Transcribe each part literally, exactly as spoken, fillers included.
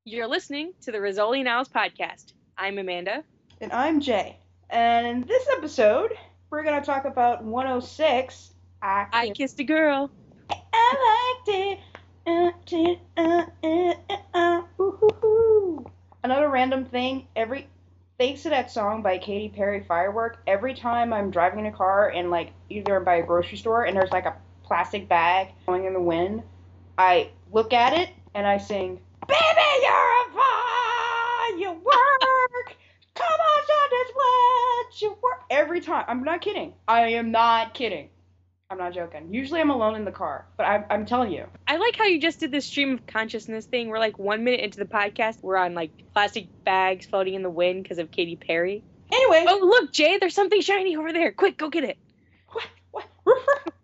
You're listening to the Rizzoli Nows podcast. I'm Amanda. And I'm Jay. And in this episode, we're going to talk about one oh six. I, I Kissed, Kissed a Girl. I liked it. Uh, did, uh, uh, uh, uh, ooh, ooh, ooh. Another random thing, every thanks to that song by Katy Perry, Firework, every time I'm driving in a car and like either by a grocery store and there's like a plastic bag going in the wind, I look at it and I sing, "Baby, you're a firework. Come on, show this what you work." Every time. I'm not kidding. I am not kidding. I'm not joking. Usually I'm alone in the car, but I, I'm telling you. I like how you just did this stream of consciousness thing. We're like one minute into the podcast. We're on like plastic bags floating in the wind because of Katy Perry. Anyway. Oh, look, Jay, there's something shiny over there. Quick, go get it. What? What?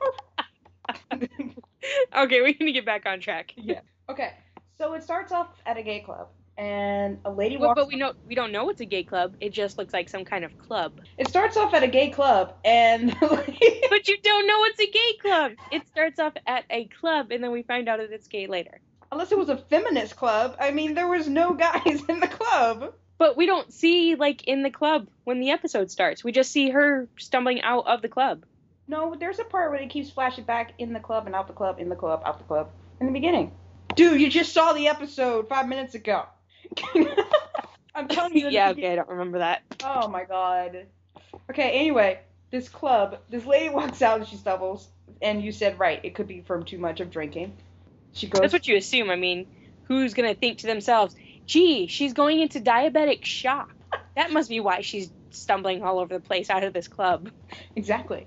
Okay, we need to get back on track. Yeah. Okay. So it starts off at a gay club. And a lady But, walks. but we know we don't know it's a gay club. It just looks like some kind of club. It starts off at a gay club, and. But you don't know it's a gay club. It starts off at a club, and then we find out that it's gay later. Unless it was a feminist club. I mean, there was no guys in the club. But we don't see, like, in the club when the episode starts. We just see her stumbling out of the club. No, there's a part where it keeps flashing back in the club and out the club, in the club, out the club, in the beginning. Dude, you just saw the episode five minutes ago. I'm telling you. Yeah, okay, I don't remember that. Oh my god. Okay, anyway, this club, this lady walks out and she stumbles, and you said right, it could be from too much of drinking. She goes. That's what you assume. I mean, who's gonna think to themselves, gee, she's going into diabetic shock. That must be why she's stumbling all over the place out of this club. Exactly.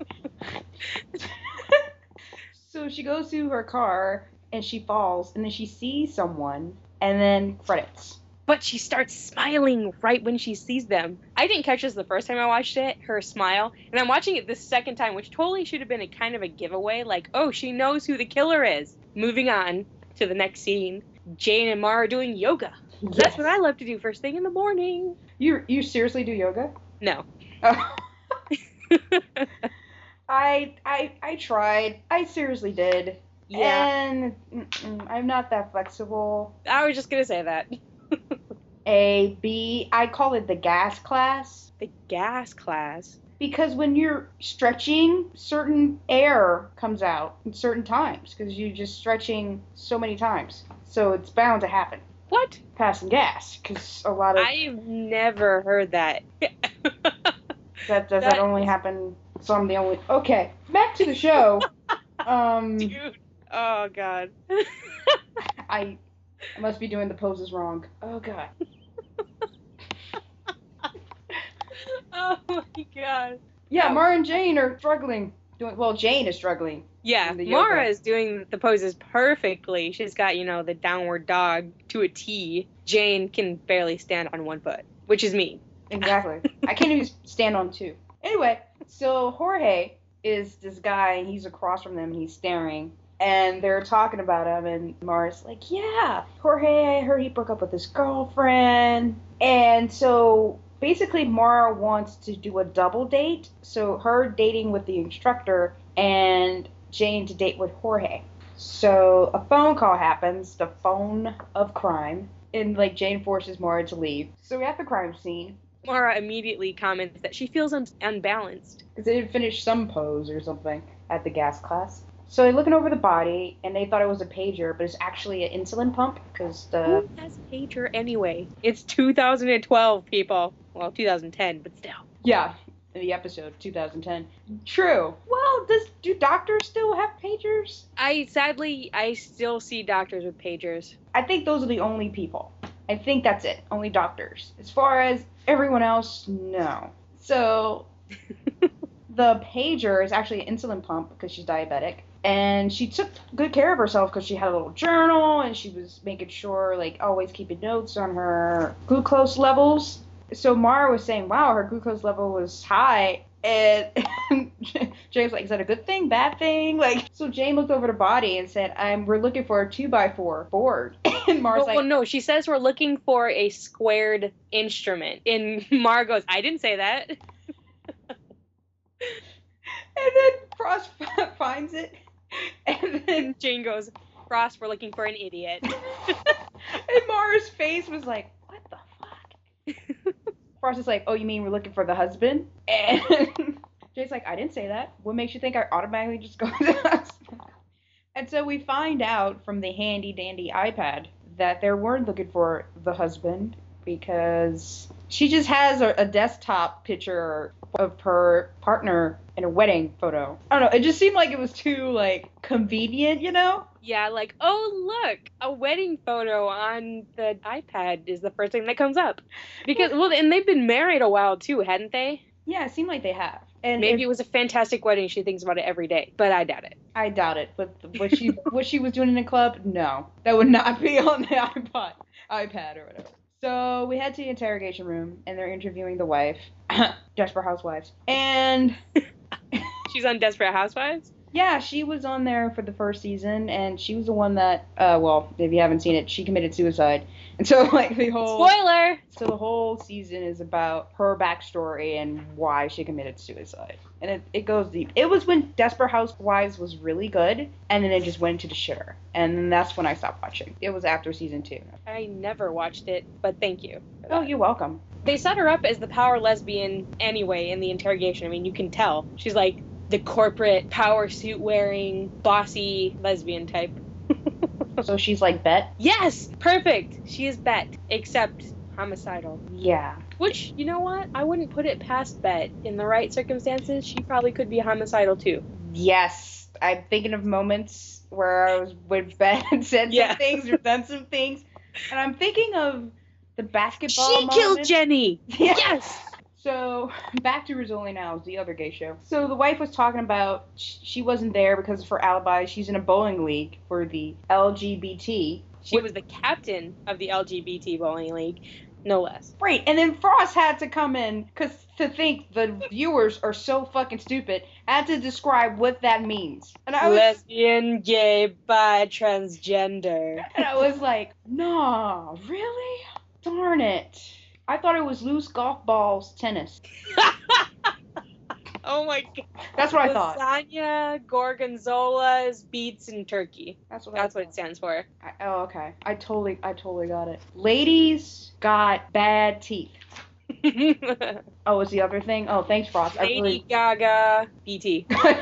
So she goes to her car, and she falls, and then she sees someone, and then credits. But she starts smiling right when she sees them. I didn't catch this the first time I watched it, her smile. And I'm watching it this second time, which totally should have been a kind of a giveaway. Like, oh, she knows who the killer is. Moving on to the next scene. Jane and Mara are doing yoga. Yes. That's what I love to do first thing in the morning. You you seriously do yoga? No. Oh. I I I tried. I seriously did. Yeah. And mm-mm, I'm not that flexible. I was just going to say that. A, B, I call it the gas class. The gas class. Because when you're stretching, certain air comes out at certain times. Because you're just stretching so many times. So it's bound to happen. What? Passing gas. Because a lot of... I've never heard that. that does that only happen... So I'm the only... Okay, back to the show. um, Dude. Oh, God. I... I must be doing the poses wrong. Oh, God. Oh, my God. Yeah, Mara and Jane are struggling. Doing Well, Jane is struggling. Yeah, in the Mara yoga. is doing the poses perfectly. She's got, you know, the downward dog to a T. Jane can barely stand on one foot, which is me. Exactly. I can't even stand on two. Anyway, so Jorge is this guy, and he's across from them, and he's staring. And they're talking about him, and Mara's like, yeah, Jorge, I heard he broke up with his girlfriend. And so basically Mara wants to do a double date. So her dating with the instructor and Jane to date with Jorge. So a phone call happens, the phone of crime. And like Jane forces Mara to leave. So we're at the crime scene. Mara immediately comments that she feels un- unbalanced. Because they didn't finish some pose or something at the gas class. So they're looking over the body, and they thought it was a pager, but it's actually an insulin pump, because the... Who has a pager anyway? It's two thousand twelve, people. Well, two thousand ten, but still. Yeah, in the episode, two thousand ten. True. Well, does do doctors still have pagers? I, sadly, I still see doctors with pagers. I think those are the only people. I think that's it. Only doctors. As far as everyone else, no. So, the pager is actually an insulin pump, because she's diabetic. And she took good care of herself because she had a little journal and she was making sure, like, always keeping notes on her glucose levels. So Mara was saying, wow, her glucose level was high. And Jane was like, is that a good thing, bad thing? Like, so Jane looked over the body and said, "I'm we're looking for a two by four board." And Mara's well, like, well, no, she says we're looking for a squared instrument. And Mara goes, I didn't say that. And then Frost finds it. And then Jane goes, Frost, we're looking for an idiot. And Mara's face was like, what the fuck? Frost is like, oh, you mean we're looking for the husband? And Jay's like, I didn't say that. What makes you think I automatically just go to the husband? And so we find out from the handy dandy iPad that they weren't looking for the husband because she just has a, a desktop picture of her partner in a wedding photo. I don't know. It just seemed like it was too, like, convenient, you know? Yeah, like, oh, look, a wedding photo on the iPad is the first thing that comes up. Because, well, and they've been married a while, too, hadn't they? Yeah, it seemed like they have. And Maybe if, it was a fantastic wedding. She thinks about it every day, but I doubt it. I doubt it. But what she what she was doing in the club, no. That would not be on the iPod, iPad or whatever. So we head to the interrogation room, and they're interviewing the wife, Desperate Housewives. And she's on Desperate Housewives? Yeah, she was on there for the first season, and she was the one that, uh, well, if you haven't seen it, she committed suicide. And so, like, the whole... Spoiler! So the whole season is about her backstory and why she committed suicide. And it, it goes deep. It was when Desperate Housewives was really good, and then it just went into the shitter. And then that's when I stopped watching. It was after season two. I never watched it, but thank you. Oh, you're welcome. They set her up as the power lesbian anyway in the interrogation. I mean, you can tell. She's like the corporate power suit wearing, bossy lesbian type. So she's like Bet? Yes! Perfect! She is Bet, except homicidal. Yeah. Which, you know what? I wouldn't put it past Bet. In the right circumstances, she probably could be homicidal too. Yes. I'm thinking of moments where I was with Bet and said Yeah. some things or done some things. And I'm thinking of the basketball She moment. killed Jenny! Yeah. Yes! So, back to Rizzoli Now, the other gay show. So, the wife was talking about she wasn't there because of her alibi. She's in a bowling league for the L G B T. She was the captain of the L G B T bowling league, no less. Right, and then Frost had to come in because to think the viewers are so fucking stupid, had to describe what that means. And I was, Lesbian, gay, bi, transgender. and I was like, nah, really? Darn it. I thought it was loose golf balls tennis. Oh my god. That's what I thought. Lasagna, gorgonzolas, beets, and turkey. That's what That's I what it stands for. I, oh, okay. I totally, I totally got it. Ladies got bad teeth. Oh, was the other thing? Oh, thanks, Frost. I Lady really... Gaga, B T.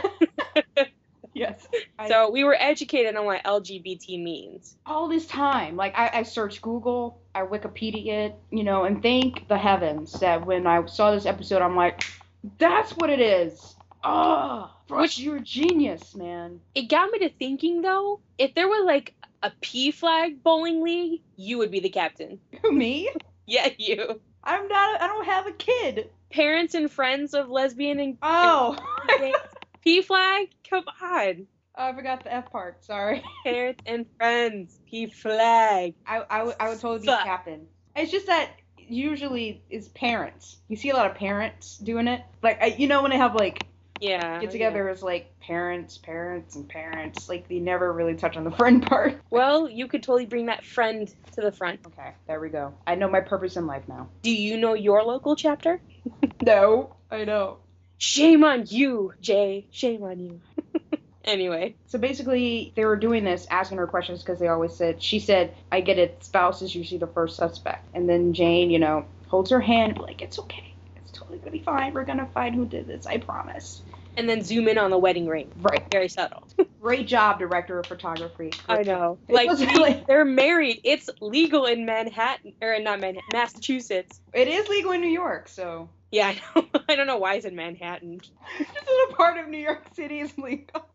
Yes. I... So we were educated on what L G B T means. All this time, like I, I searched Google, I Wikipedia it, you know, and thank the heavens that when I saw this episode, I'm like, that's what it is. Oh, Frost, Which you're a genius, man. It got me to thinking though, if there was like a P flag bowling league, you would be the captain. Who, me? Yeah, you. I'm not. I don't have a kid. Parents and friends of lesbian and Oh. and P flag? Come on. Oh, I forgot the F part. Sorry. Parents and friends. P flag. I, I, would, I would totally be Fuck. captain. It's just that usually it's parents. You see a lot of parents doing it. Like, I, you know when they have, like, Yeah. get together as, like, parents, parents, and parents. Like, they never really touch on the friend part. Well, you could totally bring that friend to the front. Okay, there we go. I know my purpose in life now. Do you know your local chapter? No, I know. Shame on you, Jay. Shame on you. Anyway. So basically, they were doing this, asking her questions because they always said, she said, I get it, spouse is usually the first suspect. And then Jane, you know, holds her hand, like, it's okay. It's totally going to be fine. We're going to find who did this, I promise. And then zoom in on the wedding ring. Right. Very subtle. Great job, director of photography. I know. It Like, wasn't they- like- they're married. It's legal in Manhattan, or not Manhattan, Massachusetts. It is legal in New York, so. Yeah, I know. I don't know why it's in Manhattan. This is a part of New York City is legal.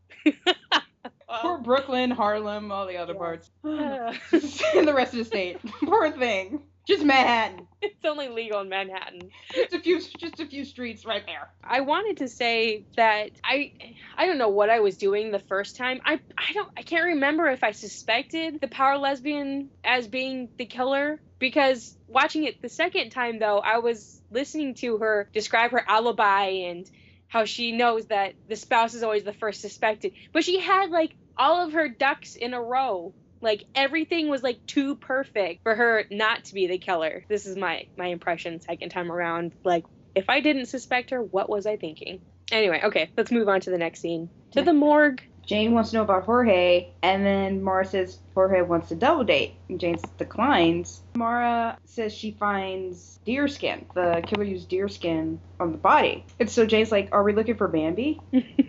Or Brooklyn, Harlem, all the other Yeah. parts. Uh, And the rest of the state. Poor thing. Just Manhattan. it's only legal in Manhattan. Just a few, just a few streets right there. I wanted to say that I I don't know what I was doing the first time. I I don't I can't remember if I suspected the power lesbian as being the killer, because watching it the second time though, I was listening to her describe her alibi and how she knows that the spouse is always the first suspected. But she had like all of her ducks in a row. Like, everything was, like, too perfect for her not to be the killer. This is my, my impression second time around. Like, if I didn't suspect her, what was I thinking? Anyway, okay, let's move on to the next scene. To the morgue. Jane wants to know about Jorge, and then Mara says Jorge wants to double date, and Jane declines. Mara says she finds deer skin. The killer used deer skin on the body. And so Jane's like, are we looking for Bambi?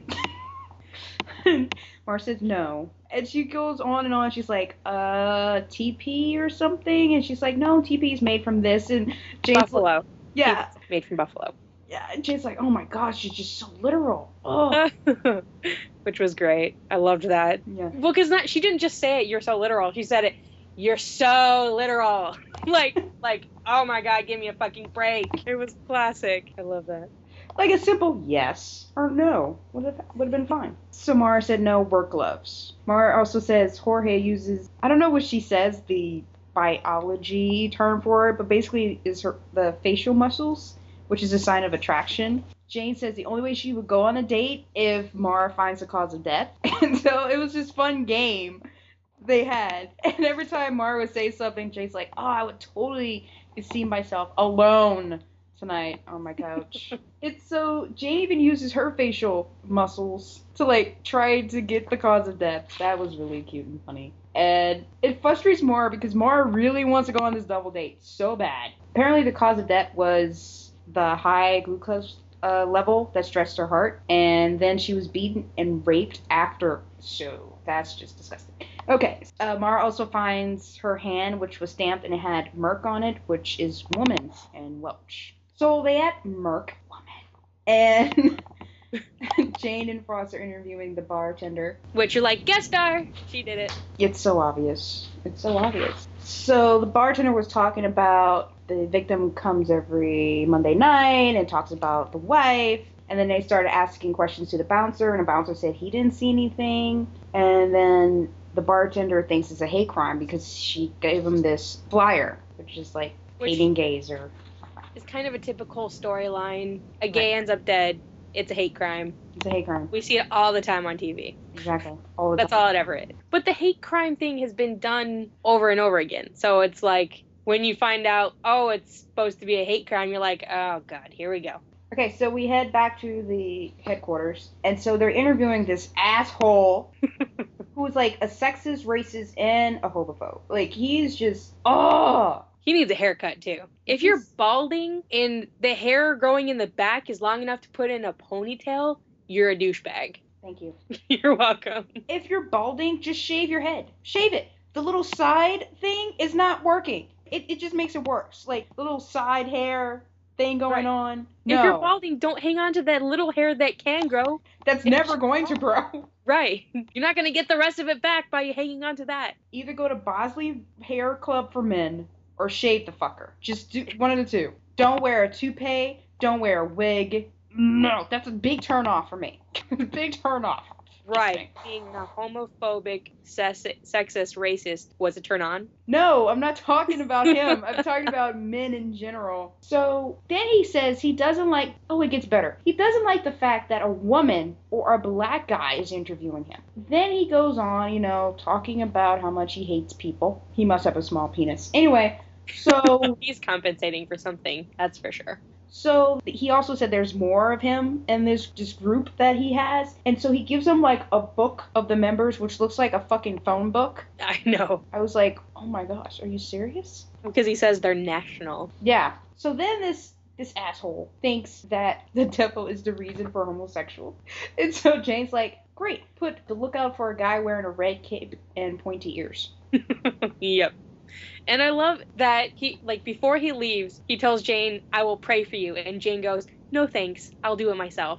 Mara says no. And she goes on and on. She's like, uh, T P or something? And she's like, no, T P is made from this. And Jane's Buffalo. Like, yeah. It's made from buffalo. Yeah, and Jane's like, oh my gosh, she's just so literal. Oh. Which was great. I loved that. Yeah. Well, because not she didn't just say it, you're so literal. She said it, you're so literal. like, like, oh my god, give me a fucking break. It was classic. I love that. Like a simple yes or no would have would have been fine. So Mara said no work gloves. Mara also says Jorge uses, I don't know what she says, the biology term for it, but basically is her the facial muscles, which is a sign of attraction. Jane says the only way she would go on a date if Mara finds the cause of death. And so it was this fun game they had. And every time Mara would say something, Jane's like, oh, I would totally see myself alone tonight on my couch. It's so Jane even uses her facial muscles to like try to get the cause of death. That was really cute and funny. And it frustrates Mara because Mara really wants to go on this double date so bad. Apparently the cause of death was the high glucose uh, level that stressed her heart, and then she was beaten and raped after. So that's just disgusting. Okay, uh, Mara also finds her hand, which was stamped and it had Merc on it, which is woman and Welch. So they had Merc, woman, and Jane and Frost are interviewing the bartender. Which you're like, guest star! She did it. It's so obvious. It's so obvious. So the bartender was talking about the victim comes every Monday night and talks about the wife. And then they started asking questions to the bouncer, and the bouncer said he didn't see anything. And then the bartender thinks it's a hate crime because she gave him this flyer, which is like Which hating gays or... It's kind of a typical storyline. A gay ends up dead. It's a hate crime. It's a hate crime. We see it all the time on T V. Exactly. All the That's time. all it ever is. But the hate crime thing has been done over and over again. So it's like, when you find out, oh, it's supposed to be a hate crime, you're like, oh, God, here we go. Okay, so we head back to the headquarters, and so they're interviewing this asshole who's like a sexist, racist, and a homophobe. Like, he's just, oh! He needs a haircut, too. If you're balding and the hair growing in the back is long enough to put in a ponytail, you're a douchebag. Thank you. You're welcome. If you're balding, just shave your head. Shave it. The little side thing is not working. It, it just makes it worse. Like, little side hair thing going Right. on. No. If you're balding, don't hang on to that little hair that can grow. That's never going to grow. Right. You're not going to get the rest of it back by hanging on to that. Either go to Bosley Hair Club for Men or shave the fucker. Just do one of the two. Don't wear a toupee. Don't wear a wig. No, that's a big turn off for me. Big turn off. Right. Being a homophobic, sex- sexist, racist was a turn on. No, I'm not talking about him. I'm talking about men in general. So then he says he doesn't like, oh, it gets better. He doesn't like the fact that a woman or a black guy is interviewing him. Then he goes on, you know, talking about how much he hates people. He must have a small penis. Anyway, so... He's compensating for something, that's for sure. So he also said there's more of him in this just group that he has. And so he gives them like a book of the members, which looks like a fucking phone book. I know. I was like, oh my gosh, are you serious? Because he says they're national. Yeah. So then this this asshole thinks that the devil is the reason for homosexual. And so Jane's like, great, put the lookout for a guy wearing a red cape and pointy ears. Yep. And I love that he, like, before he leaves, he tells Jane, I will pray for you. And Jane goes, no thanks, I'll do it myself.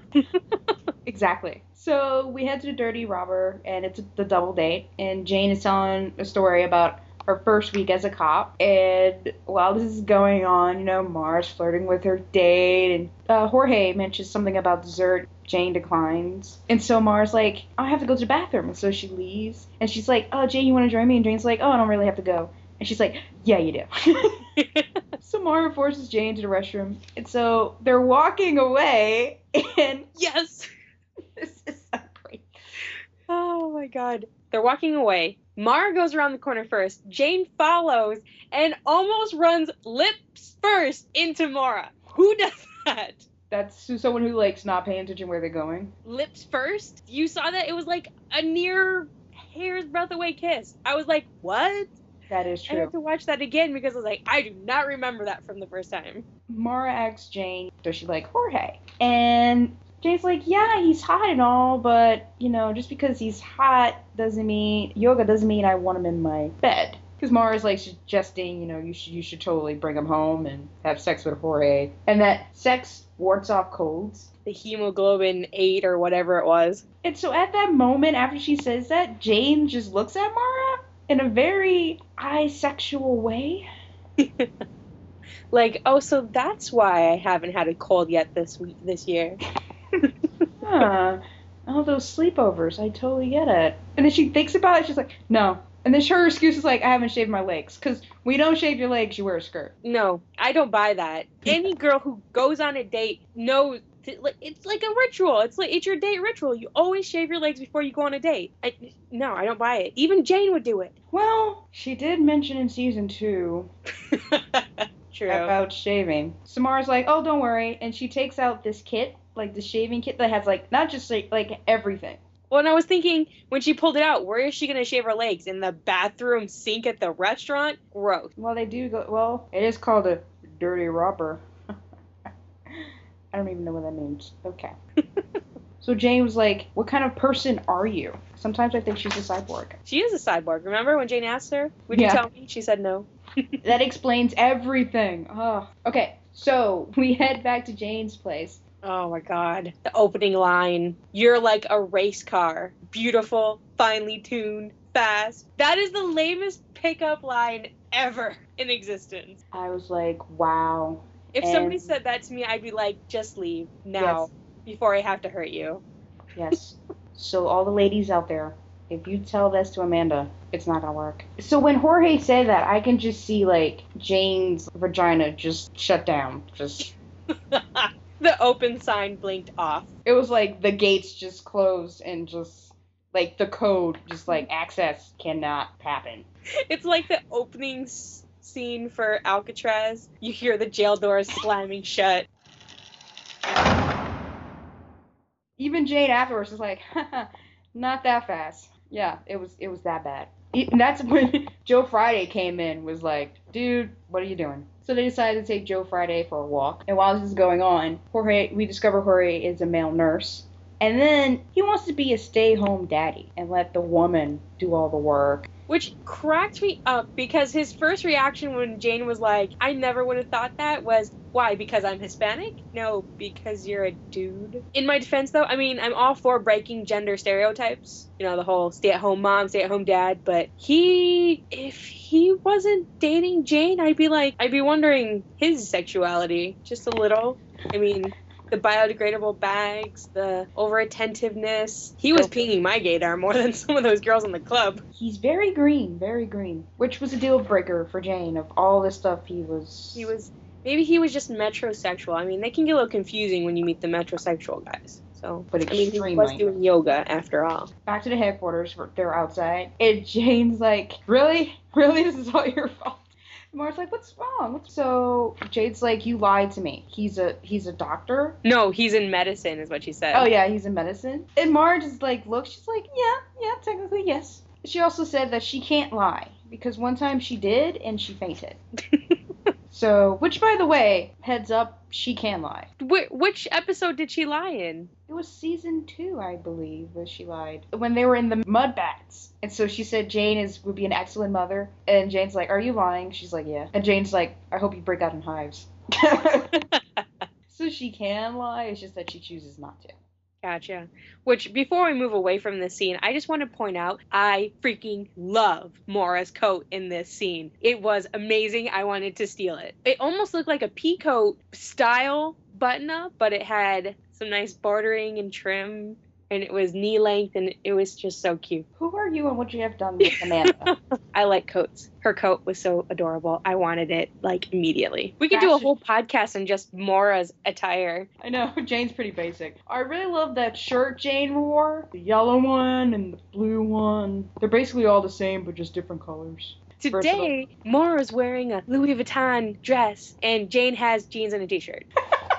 Exactly. So we head to the Dirty Robber, and it's the double date. And Jane is telling a story about her first week as a cop. And while this is going on, you know, Mara's flirting with her date. And uh, Jorge mentions something about dessert. Jane declines. And so Mara's like, I have to go to the bathroom. And so she leaves. And she's like, oh, Jane, you want to join me? And Jane's like, oh, I don't really have to go. And she's like, yeah, you do. So Mara forces Jane to the restroom. And so they're walking away. And yes. this is so great. Oh, my God. They're walking away. Mara goes around the corner first. Jane follows and almost runs lips first into Mara. Who does that? That's someone who likes not paying attention where they're going. Lips first. You saw that? It was like a near hair's breadth away kiss. I was like, what? That is I true. had to watch that again because I was like, I do not remember that from the first time. Mara asks Jane, does she like Jorge? And Jane's like, yeah, he's hot and all, but, you know, just because he's hot doesn't mean, yoga doesn't mean I want him in my bed. Because Mara's like suggesting, you know, you should you should totally bring him home and have sex with Jorge. And that sex wards off colds. The hemoglobin eight or whatever it was. And so at that moment, after she says that, Jane just looks at Mara in a very asexual way. Like, oh, so that's why I haven't had a cold yet this week, this year. Huh. All those sleepovers, I totally get it. And then she thinks about it, she's like, no. And then her excuse is like, I haven't shaved my legs. Because when you don't shave your legs, you wear a skirt. No, I don't buy that. Any girl who goes on a date knows it's like a ritual. It's like it's your date ritual. You always shave your legs before you go on a date. I, no, I don't buy it. Even Jane would do it. Well, she did mention in season two True. about shaving. Samara's like, oh, don't worry. And she takes out this kit, like the shaving kit that has like, not just like, like everything. Well, and I was thinking, when she pulled it out, where is she going to shave her legs? In the bathroom sink at the restaurant? Gross. Well, they do go, well, it is called a dirty robber. I don't even know what that means. Okay. So Jane was like, what kind of person are you? Sometimes I think she's a cyborg. She is a cyborg. Remember when Jane asked her? Would Yeah. you tell me? She said no. That explains everything. Oh. Okay, so we head back to Jane's place. Oh my god. The opening line. You're like a race car. Beautiful, finely tuned, fast. That is the lamest pickup line ever in existence. I was like, wow. If And- somebody said that to me, I'd be like, just leave now before I have to hurt you. Yes. So all the ladies out there, if you tell this to Amanda, it's not gonna work. So when Jorge said that, I can just see like Jane's vagina just shut down. Just The open sign blinked off. it was like the gates just closed and just like the code, just like access cannot happen. It's like the opening s- scene for Alcatraz. You hear the jail doors slamming shut. Even Jane afterwards was like, not that fast. Yeah, it was it was that bad. E- And that's when Joe Friday came in, was like, dude, what are you doing? So they decided to take Joe Friday for a walk. And while this is going on, Jorge, we discover Jorge is a male nurse. And then he wants to be a stay-home daddy and let the woman do all the work. Which cracked me up because his first reaction when Jane was like, I never would have thought that, was, why, because I'm Hispanic? No, because you're a dude. In my defense, though, I mean, I'm all for breaking gender stereotypes. You know, the whole stay-at-home mom, stay-at-home dad. But he, if he wasn't dating Jane, I'd be like, I'd be wondering his sexuality just a little. I mean, the biodegradable bags, the over-attentiveness. He was peeing my gaydar more than some of those girls in the club. He's very green, very green. Which was a deal breaker for Jane. Of all this stuff, he was... He was, maybe he was just metrosexual. I mean, they can get a little confusing when you meet the metrosexual guys. So, But I mean, he extremely. was doing yoga after all. Back to the headquarters, they're outside. And Jane's like, really? Really? This is all your fault? Mara's like, what's wrong? What's... So Jade's like, you lied to me. He's a he's a doctor. No, he's in medicine, is what she said. Oh yeah, he's in medicine. And Mara just like looks. She's like, yeah, yeah, technically yes. She also said that she can't lie because one time she did and she fainted. So, which by the way, heads up, she can lie. Wh- which episode did she lie in? It was season two, I believe, that she lied. When they were in the mud bats. And so she said Jane is would be an excellent mother. And Jane's like, are you lying? She's like, yeah. And Jane's like, I hope you break out in hives. So she can lie, it's just that she chooses not to. Gotcha. Which, before we move away from this scene, I just want to point out, I freaking love Mora's coat in this scene. It was amazing. I wanted to steal it. It almost looked like a peacoat style button-up, but it had some nice bordering and trim, and it was knee length, and it was just so cute. Who are you and what you have done with Amanda? I like coats. Her coat was so adorable. I wanted it, like, immediately. We could do a Fashion. whole podcast on just Mora's attire. I know, Jane's pretty basic. I really love that shirt Jane wore. The yellow one and the blue one. They're basically all the same, but just different colors. Today, Mora's wearing a Louis Vuitton dress, and Jane has jeans and a t-shirt.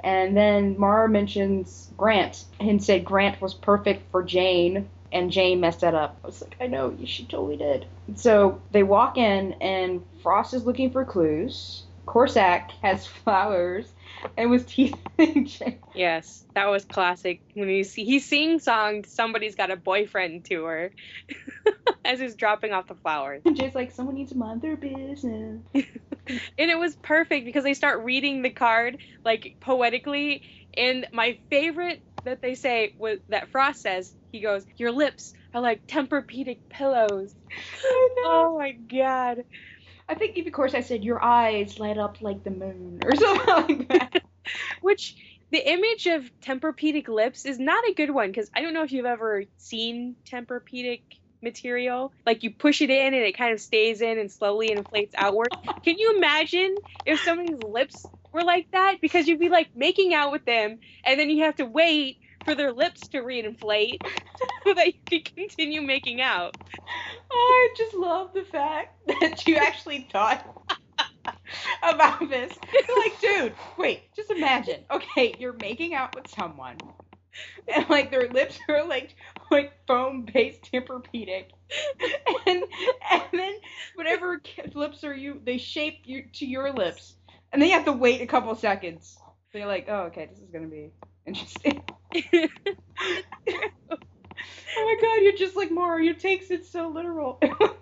And then Mara mentions Grant and said Grant was perfect for Jane, and Jane messed that up. I was like, I know, she totally did. So they walk in, and Frost is looking for clues. Corsac has flowers and was teasing Jane. Yes, that was classic. When he's, he sings songs, somebody's got a boyfriend to her as he's dropping off the flowers. And Jane's like, someone needs to mind their business. And it was perfect because they start reading the card, like, poetically. And my favorite that they say, was, that Frost says, he goes, your lips are like Tempur-Pedic pillows. I know. Oh, my God. I think, of course, I said, your eyes light up like the moon, or something like that. Which, the image of Tempur-Pedic lips is not a good one, because I don't know if you've ever seen Tempur-Pedic material. Like, you push it in and it kind of stays in and slowly inflates outward. Can you imagine if somebody's lips were like that? Because you'd be, like, making out with them, and then you have to wait for their lips to reinflate so that you can continue making out. Oh, I just love the fact that you actually thought about this. Like, dude, wait, just imagine. Okay, you're making out with someone, and like their lips are like like foam-based Tempur-Pedic, and and then whatever lips are you, they shape you to your lips, and then you have to wait a couple seconds. So you're like, oh, okay, this is gonna be interesting. Oh my god, you're just like Mara, you takes it so literal.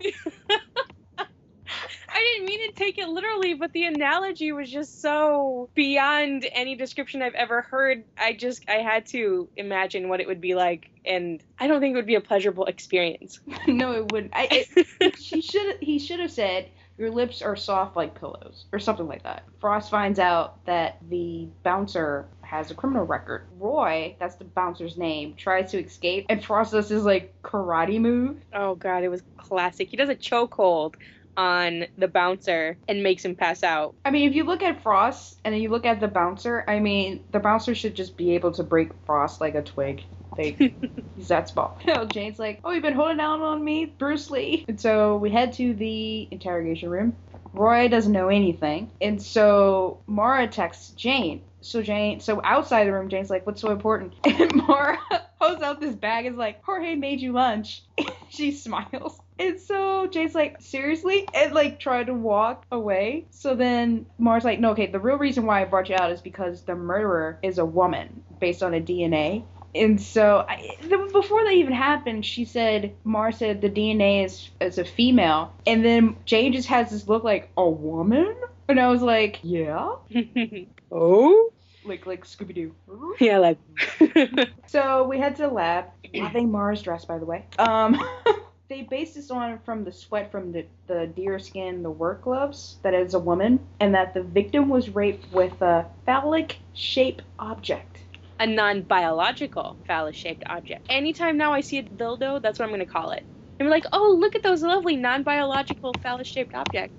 I didn't mean to take it literally, but the analogy was just so beyond any description I've ever heard. I just, I had to imagine what it would be like, and I don't think it would be a pleasurable experience. No, it wouldn't. I, it, she should, he should have said, your lips are soft like pillows, or something like that. Frost finds out that the bouncer has a criminal record. Roy, that's the bouncer's name, tries to escape, and Frost does his, like, karate move. Oh god, it was classic. He does a chokehold on the bouncer and makes him pass out. I mean, if you look at Frost, and then you look at the bouncer, I mean, the bouncer should just be able to break Frost like a twig. Like, he's that small. You know, Jane's like, oh, you've been holding out on me, Bruce Lee. And so we head to the interrogation room. Roy doesn't know anything. And so Mara texts Jane. So Jane, so outside the room, Jane's like, what's so important? And Mara pulls out this bag and is like, Jorge made you lunch. She smiles. And so Jane's like, seriously? And like tried to walk away. So then Mara's like, no, okay, the real reason why I brought you out is because the murderer is a woman based on a D N A. And so, I, before that even happened, she said, Mara said the D N A is, is a female. And then Jane just has this look like, a woman? And I was like, yeah? Oh? Like, like Scooby-Doo. Yeah, like... So, we head to the lab. Loving Mara's dress, by the way. Um... They based this on from the sweat from the, the deer skin, the work gloves, that is a woman, and that the victim was raped with a phallic-shaped object. A non-biological phallus-shaped object. Anytime now I see a dildo, that's what I'm going to call it. And we're like, oh, look at those lovely non-biological phallus-shaped objects.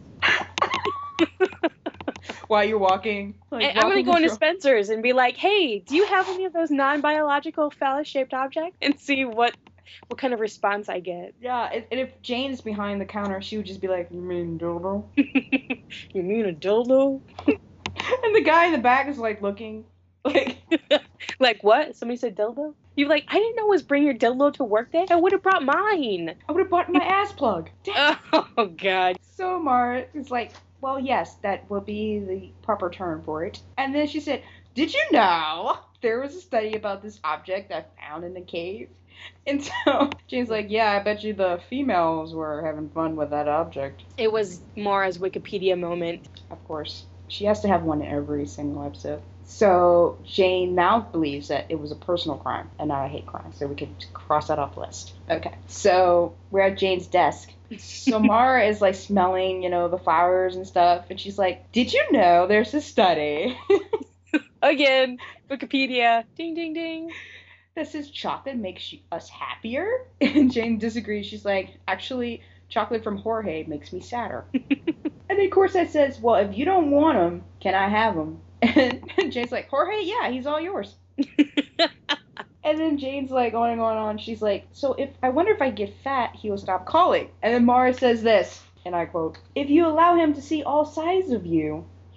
While you're walking. Like, I'm going to go into Spencer's and be like, hey, do you have any of those non-biological phallus-shaped objects? And see what what kind of response I get. Yeah, and if Jane's behind the counter, she would just be like, you mean dildo? You mean a dildo? And the guy in the back is like looking. Like, like what? Somebody said dildo? You're like, I didn't know it was bring your dildo to work day. I would have brought mine. I would have brought my ass plug. Oh, God. So Mara is like, well, yes, that will be the proper term for it. And then she said, did you know there was a study about this object I found in the cave? And so Jane's like, yeah, I bet you the females were having fun with that object. It was Mara's Wikipedia moment. Of course. She has to have one in every single episode. So Jane now believes that it was a personal crime and not a hate crime. So we could cross that off the list. Okay. So we're at Jane's desk. So Mara is like smelling, you know, the flowers and stuff. And she's like, did you know there's a study? Again, Wikipedia. Ding, ding, ding. That says chocolate makes you, us happier? And Jane disagrees. She's like, actually, chocolate from Jorge makes me sadder. And then Corsac says, well, if you don't want them, can I have them? And, and Jane's like, Jorge, yeah, he's all yours. And then Jane's like going on and on. She's like, so if I wonder if I get fat, he will stop calling. And then Mara says this, and I quote, if you allow him to see all sides of you,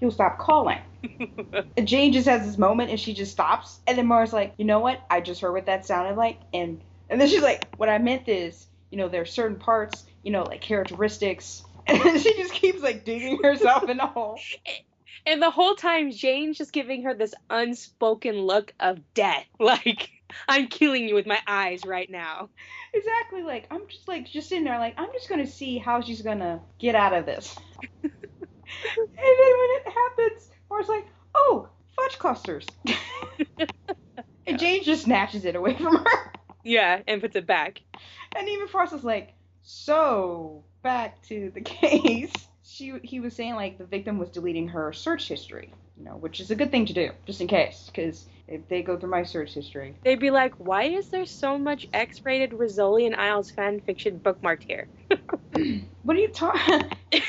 he'll stop calling. And Jane just has this moment and she just stops. And then Mara's like, you know what? I just heard what that sounded like. And and then she's like, what I meant is, you know, there are certain parts, you know, like characteristics. And then she just keeps like digging herself in a hole. And the whole time, Jane's just giving her this unspoken look of death. Like, I'm killing you with my eyes right now. Exactly. Like, I'm just like, just sitting there like, I'm just going to see how she's going to get out of this. And then when it happens, Mara's like, oh, fudge clusters. And Jane just snatches it away from her. Yeah, and puts it back. And even Frost is like, so, back to the case. She, he was saying, like, the victim was deleting her search history, you know, which is a good thing to do, just in case, because if they go through my search history. They'd be like, why is there so much X-rated Rizzoli and Isles fan fiction bookmarked here? What are you talking?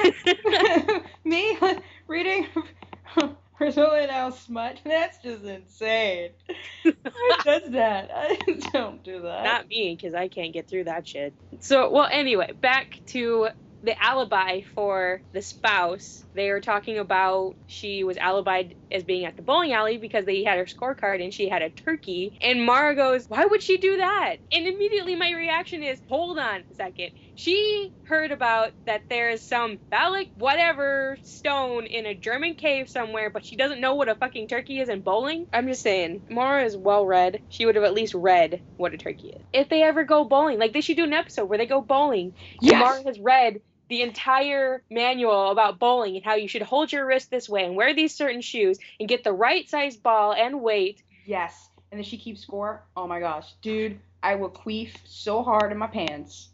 Me reading Rizzoli and Isles smut? That's just insane. Who does that? I don't do that. Not me, because I can't get through that shit. So, well, anyway, back to the alibi for the spouse. They were talking about she was alibied as being at the bowling alley because they had her scorecard and she had a turkey. And Mara goes, why would she do that? And immediately my reaction is, hold on a second. She heard about that there's some phallic whatever stone in a German cave somewhere, but she doesn't know what a fucking turkey is in bowling? I'm just saying, Mara is well read. She would have at least read what a turkey is. If they ever go bowling, like they should do an episode where they go bowling. Yes. Mara has read the entire manual about bowling and how you should hold your wrist this way and wear these certain shoes and get the right size ball and weight. Yes. And then she keeps score. Oh my gosh. Dude, I will queef so hard in my pants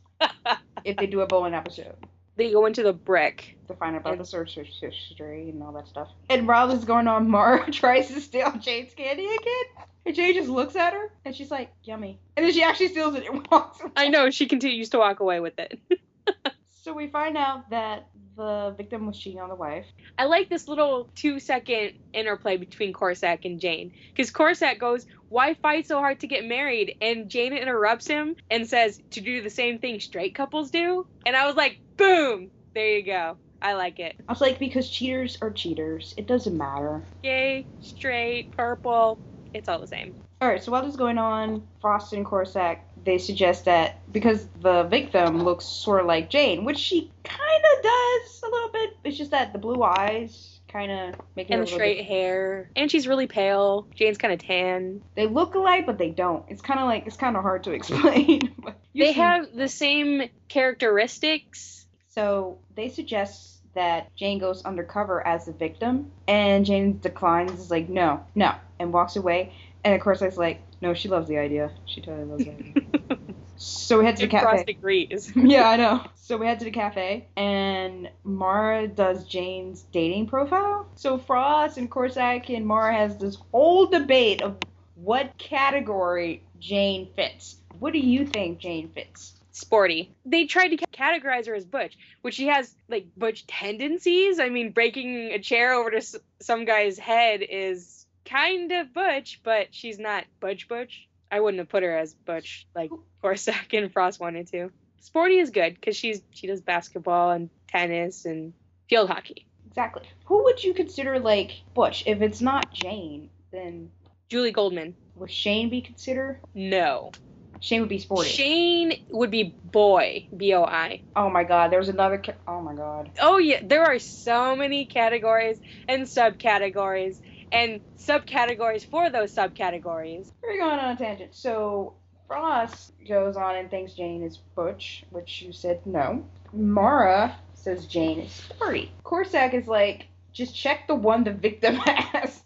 if they do a bowling episode. They go into the brick To find out about and, the search history and all that stuff. And while this is going on, Mara tries to steal Jane's candy again. And Jane just looks at her and she's like, yummy. And then she actually steals it and walks away. I know. She continues to walk away with it. So we find out that the victim was cheating on the wife. I like this little two-second interplay between Corsac and Jane. Because Corsac goes, why fight so hard to get married? And Jane interrupts him and says, to do the same thing straight couples do? And I was like, boom! There you go. I like it. I was like, because cheaters are cheaters. It doesn't matter. Gay, straight, purple, it's all the same. Alright, so while this is going on, Frost and Corsac, they suggest that because the victim looks sort of like Jane, which she kind of does a little bit. It's just that the blue eyes kind of make it and a the little straight bit... hair. And she's really pale. Jane's kind of tan. They look alike, but they don't. It's kind of like, it's kind of hard to explain. They see... have the same characteristics. So they suggest that Jane goes undercover as the victim, and Jane declines, is like, no, no, and walks away. And of course, I was like, no, she loves the idea. She totally loves the idea. So we head to the cafe. Frost agrees. Yeah, I know. So we head to the cafe, and Mara does Jane's dating profile. So Frost and Corsac and Mara has this whole debate of what category Jane fits. What do you think Jane fits? Sporty. They tried to categorize her as butch, which she has, like, butch tendencies. I mean, breaking a chair over to s- some guy's head is kind of butch, but she's not butch butch. I wouldn't have put her as butch like Corsac and Frost wanted to. Sporty is good because she's she does basketball and tennis and field hockey. Exactly. Who would you consider like butch? If it's not Jane, then Julie Goldman. Would Shane be considered? No. Shane would be sporty. Shane would be boy, B O I. Oh my god, there's another ca- oh my god. Oh yeah, there are so many categories and subcategories. And subcategories for those subcategories. We're going on a tangent. So, Frost goes on and thinks Jane is butch, which you said no. Mara says Jane is sporty. Corsac is like, just check the one the victim has.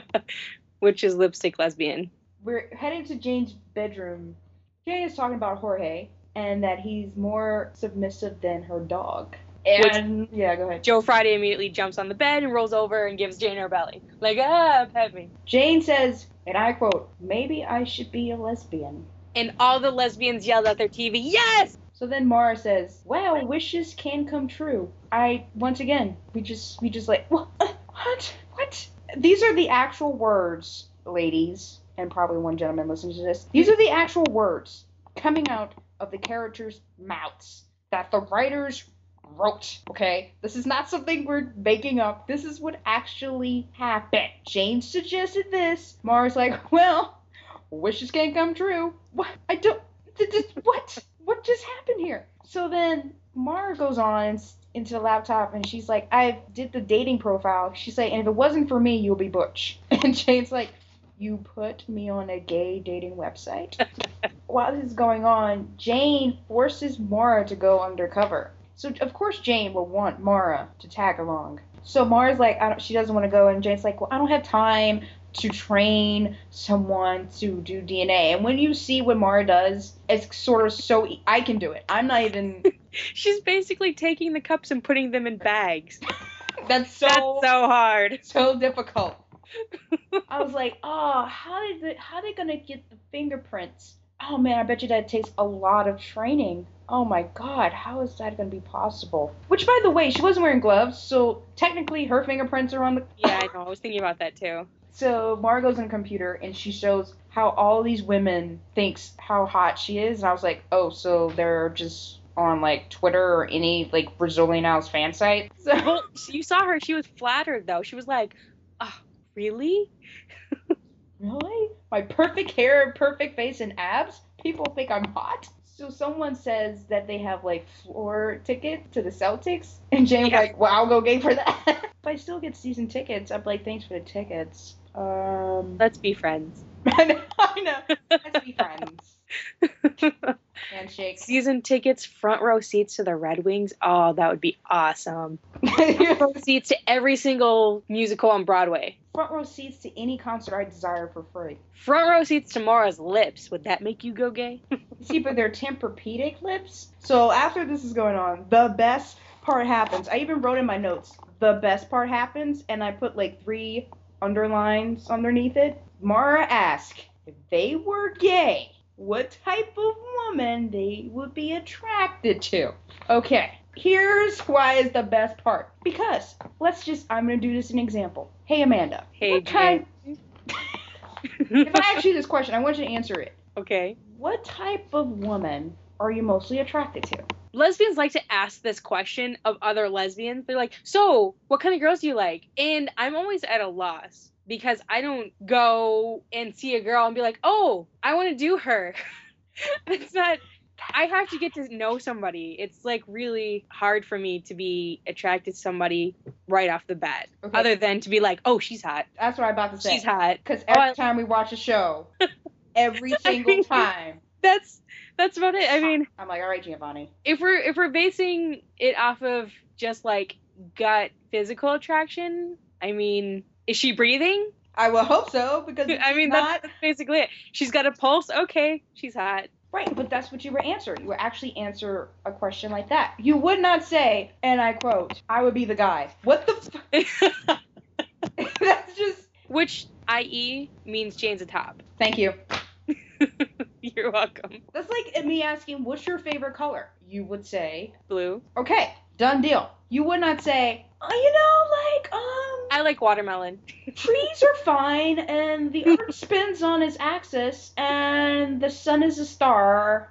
Which is lipstick lesbian. We're heading to Jane's bedroom. Jane is talking about Jorge, and that he's more submissive than her dog. And, Which, yeah, go ahead. Joe Friday immediately jumps on the bed and rolls over and gives Jane her belly. Like, ah, pet me. Jane says, and I quote, maybe I should be a lesbian. And all the lesbians yelled at their T V, yes! So then Mara says, well, wishes can come true. I, once again, we just, we just like, what? What? What? These are the actual words, ladies, and probably one gentleman listening to this. These are the actual words coming out of the characters' mouths that the writers wrote, okay? This is not something we're making up. This is what actually happened. Jane suggested this. Mara's like, well, wishes can't come true. What? I don't... th- th- What? What just happened here? So then Mara goes on into the laptop and she's like, I did the dating profile. She's like, and if it wasn't for me, you'll be Butch. And Jane's like, you put me on a gay dating website? While this is going on, Jane forces Mara to go undercover. So, of course, Jane will want Mara to tag along. So Mara's like, I don't, she doesn't want to go, and Jane's like, well, I don't have time to train someone to do D N A. And when you see what Mara does, it's sort of so, e- I can do it. I'm not even... She's basically taking the cups and putting them in bags. That's so... That's so hard. So difficult. I was like, oh, how did they, how are they gonna get the fingerprints? Oh man, I bet you that takes a lot of training. Oh my god, how is that gonna be possible? Which, by the way, she wasn't wearing gloves, so technically her fingerprints are on the... Yeah, I know. I was thinking about that too. So Mara goes on the computer and she shows how all these women thinks how hot she is, and I was like, oh, so they're just on like Twitter or any like Brazilian House fan site. So Well, you saw her. She was flattered though. She was like, oh, really? really? My perfect hair, perfect face, and abs? People think I'm hot? So someone says that they have like floor tickets to the Celtics, and Jane's Yeah. like, well, I'll go gay for that. If I still get season tickets, I'm like, thanks for the tickets. Um, Let's be friends. I know, I know. Let's be friends. Handshake. Season tickets, front row seats to the Red Wings. Oh, that would be awesome. Front row seats to every single musical on Broadway. Front row seats to any concert I desire for free. Front row seats to Mara's lips. Would that make you go gay? See, but they're Tempur-Pedic lips. So after this is going on, the best part happens. I even wrote in my notes, the best part happens, and I put like three underlines underneath it. Mara asked if they were gay, what type of woman they would be attracted to. Okay, here's why is the best part. Because, let's just, I'm going to do this an example. Hey, Amanda. Hey, what kind... If I ask you this question, I want you to answer it. Okay. What type of woman are you mostly attracted to? Lesbians like to ask this question of other lesbians. They're like, so, what kind of girls do you like? And I'm always at a loss because I don't go and see a girl and be like, oh, I want to do her. It's not... I have to get to know somebody. It's like really hard for me to be attracted to somebody right off the bat. Okay. Other than to be like, oh, she's hot. That's what I'm about to say. She's hot. Because Oh, every I- time we watch a show, every single mean- time, That's that's about it. I mean, I'm like, all right, Giovanni. if we're if we're basing it off of just like gut physical attraction, I mean, is she breathing? I will hope so, because if I mean, she's that's, not... that's basically it. She's got a pulse. Okay, she's hot. Right, but that's what you would answer. You would actually answer a question like that. You would not say, and I quote, I would be the guy. What the f- That's just... Which, that is, means Jane's a top. Thank you. You're welcome. That's like me asking, what's your favorite color? You would say, Blue. okay, done deal. You would not say, oh, you know, like, um... I like watermelon. trees are fine, and the earth spins on its axis, and the sun is a star,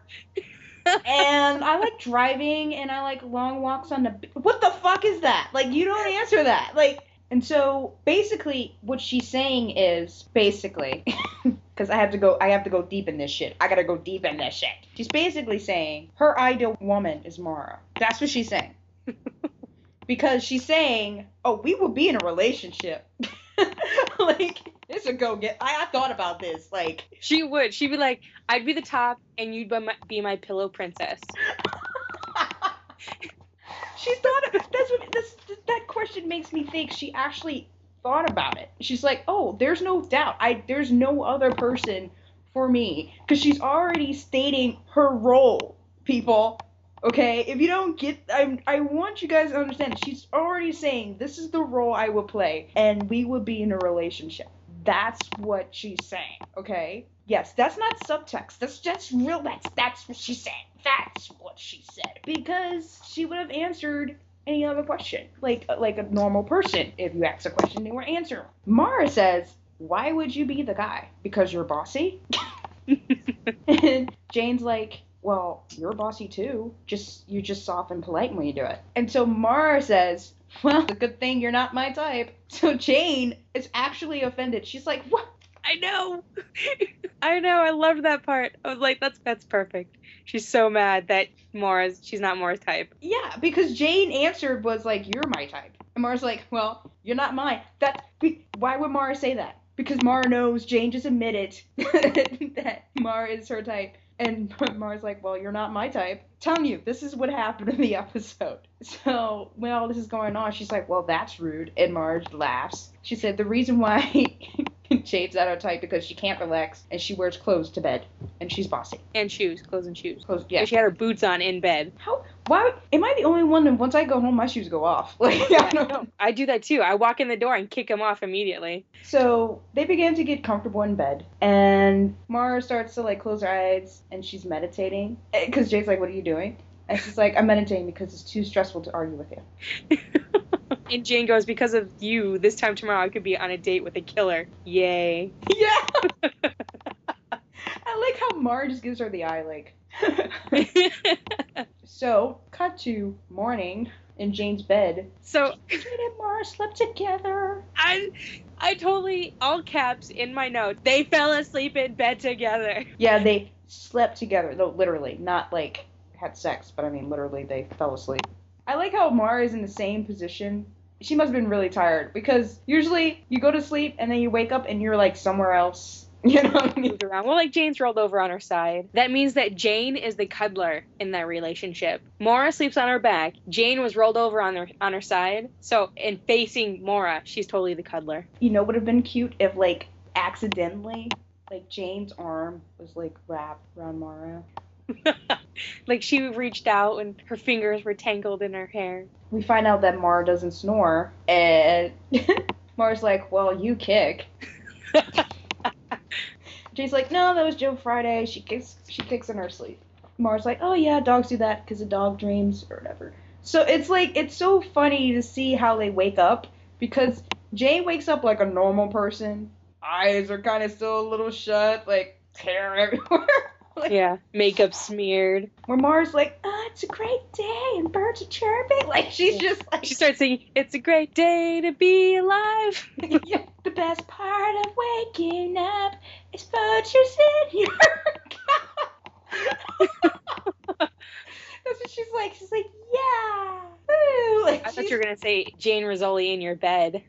and I like driving, and I like long walks on the... B- what the fuck is that? Like, you don't answer that. Like, and so, basically, what she's saying is, basically, because I have to go, I have to go deep in this shit. I gotta go deep in this shit. She's basically saying, her ideal woman is Mara. That's what she's saying. Because she's saying, oh, we will be in a relationship. Like, this would go get... I, I thought about this. Like... She would. She'd be like, I'd be the top, and you'd be my, be my pillow princess. She's thought... Of, that's what... This, that question makes me think she actually thought about it. She's like, oh, there's no doubt. I There's no other person for me. Because she's already stating her role, people. Okay, if you don't get, I I want you guys to understand, she's already saying, this is the role I will play, and we would be in a relationship. That's what she's saying, okay? Yes, that's not subtext, that's just real, that's, that's what she said. That's what she said. Because she would have answered any other question, like, like a normal person. If you ask a question, they will answer. Mara says, why would you be the guy? Because you're bossy? And Jane's like, well, you're bossy too. Just you just soft and polite when you do it. And so Mara says, well, it's a good thing you're not my type. So Jane is actually offended. She's like, what? I know. I know. I loved that part. I was like, that's that's perfect. She's so mad that Mara's she's not Mara's type. Yeah, because Jane answered was like, you're my type. And Mara's like, well, you're not mine. That why would Mara say that? Because Mara knows Jane just admitted that Mara is her type. And Mara's like, well, you're not my type. Telling you, this is what happened in the episode. So when all this is going on, she's like, well, that's rude. And Mara laughs. She said the reason why Jane's not her type because she can't relax and she wears clothes to bed. And she's bossy. And shoes. Clothes and shoes. Clothes, yeah. She had her boots on in bed. How? Why? Am I the only one that once I go home, my shoes go off? Like, I don't know. I do that too. I walk in the door and kick them off immediately. So they begin to get comfortable in bed, and Mara starts to like close her eyes, and she's meditating. Because Jane's like, "What are you doing?" And she's like, "I'm meditating because it's too stressful to argue with you." And Jane goes, "Because of you, this time tomorrow I could be on a date with a killer. Yay!" Yeah. I like how Mara just gives her the eye, like. So, cut to morning in Jane's bed. So Jane and Mara slept together. I I totally, all caps in my notes, they fell asleep in bed together. Yeah, they slept together. No, literally. Not like had sex, but I mean literally they fell asleep. I like how Mara is in the same position. She must have been really tired because usually you go to sleep and then you wake up and you're like somewhere else. You know what I mean? Around. Well, like Jane's rolled over on her side. That means that Jane is the cuddler in that relationship. Mara sleeps on her back. Jane was rolled over on her on her side. So, in facing Mara, she's totally the cuddler. You know, would have been cute if like accidentally, like Jane's arm was like wrapped around Mara. Like she reached out and her fingers were tangled in her hair. We find out that Mara doesn't snore, and Mara's like, "Well, you kick." Jane's like, no, that was Joe Friday. She kicks, she kicks in her sleep. Mara's like, oh yeah, dogs do that because a dog dreams or whatever. So it's like, it's so funny to see how they wake up because Jane wakes up like a normal person. Eyes are kind of still a little shut, like hair everywhere. Like, yeah, makeup smeared. Where Mara's like, oh, it's a great day and birds are chirping. Like she's yeah. just like. She starts singing, it's a great day to be alive. Yeah. The best part of waking up is butchers in your cow. That's what she's like. She's like, yeah. Woo. Like, I thought you were going to say Jane Rizzoli in your bed.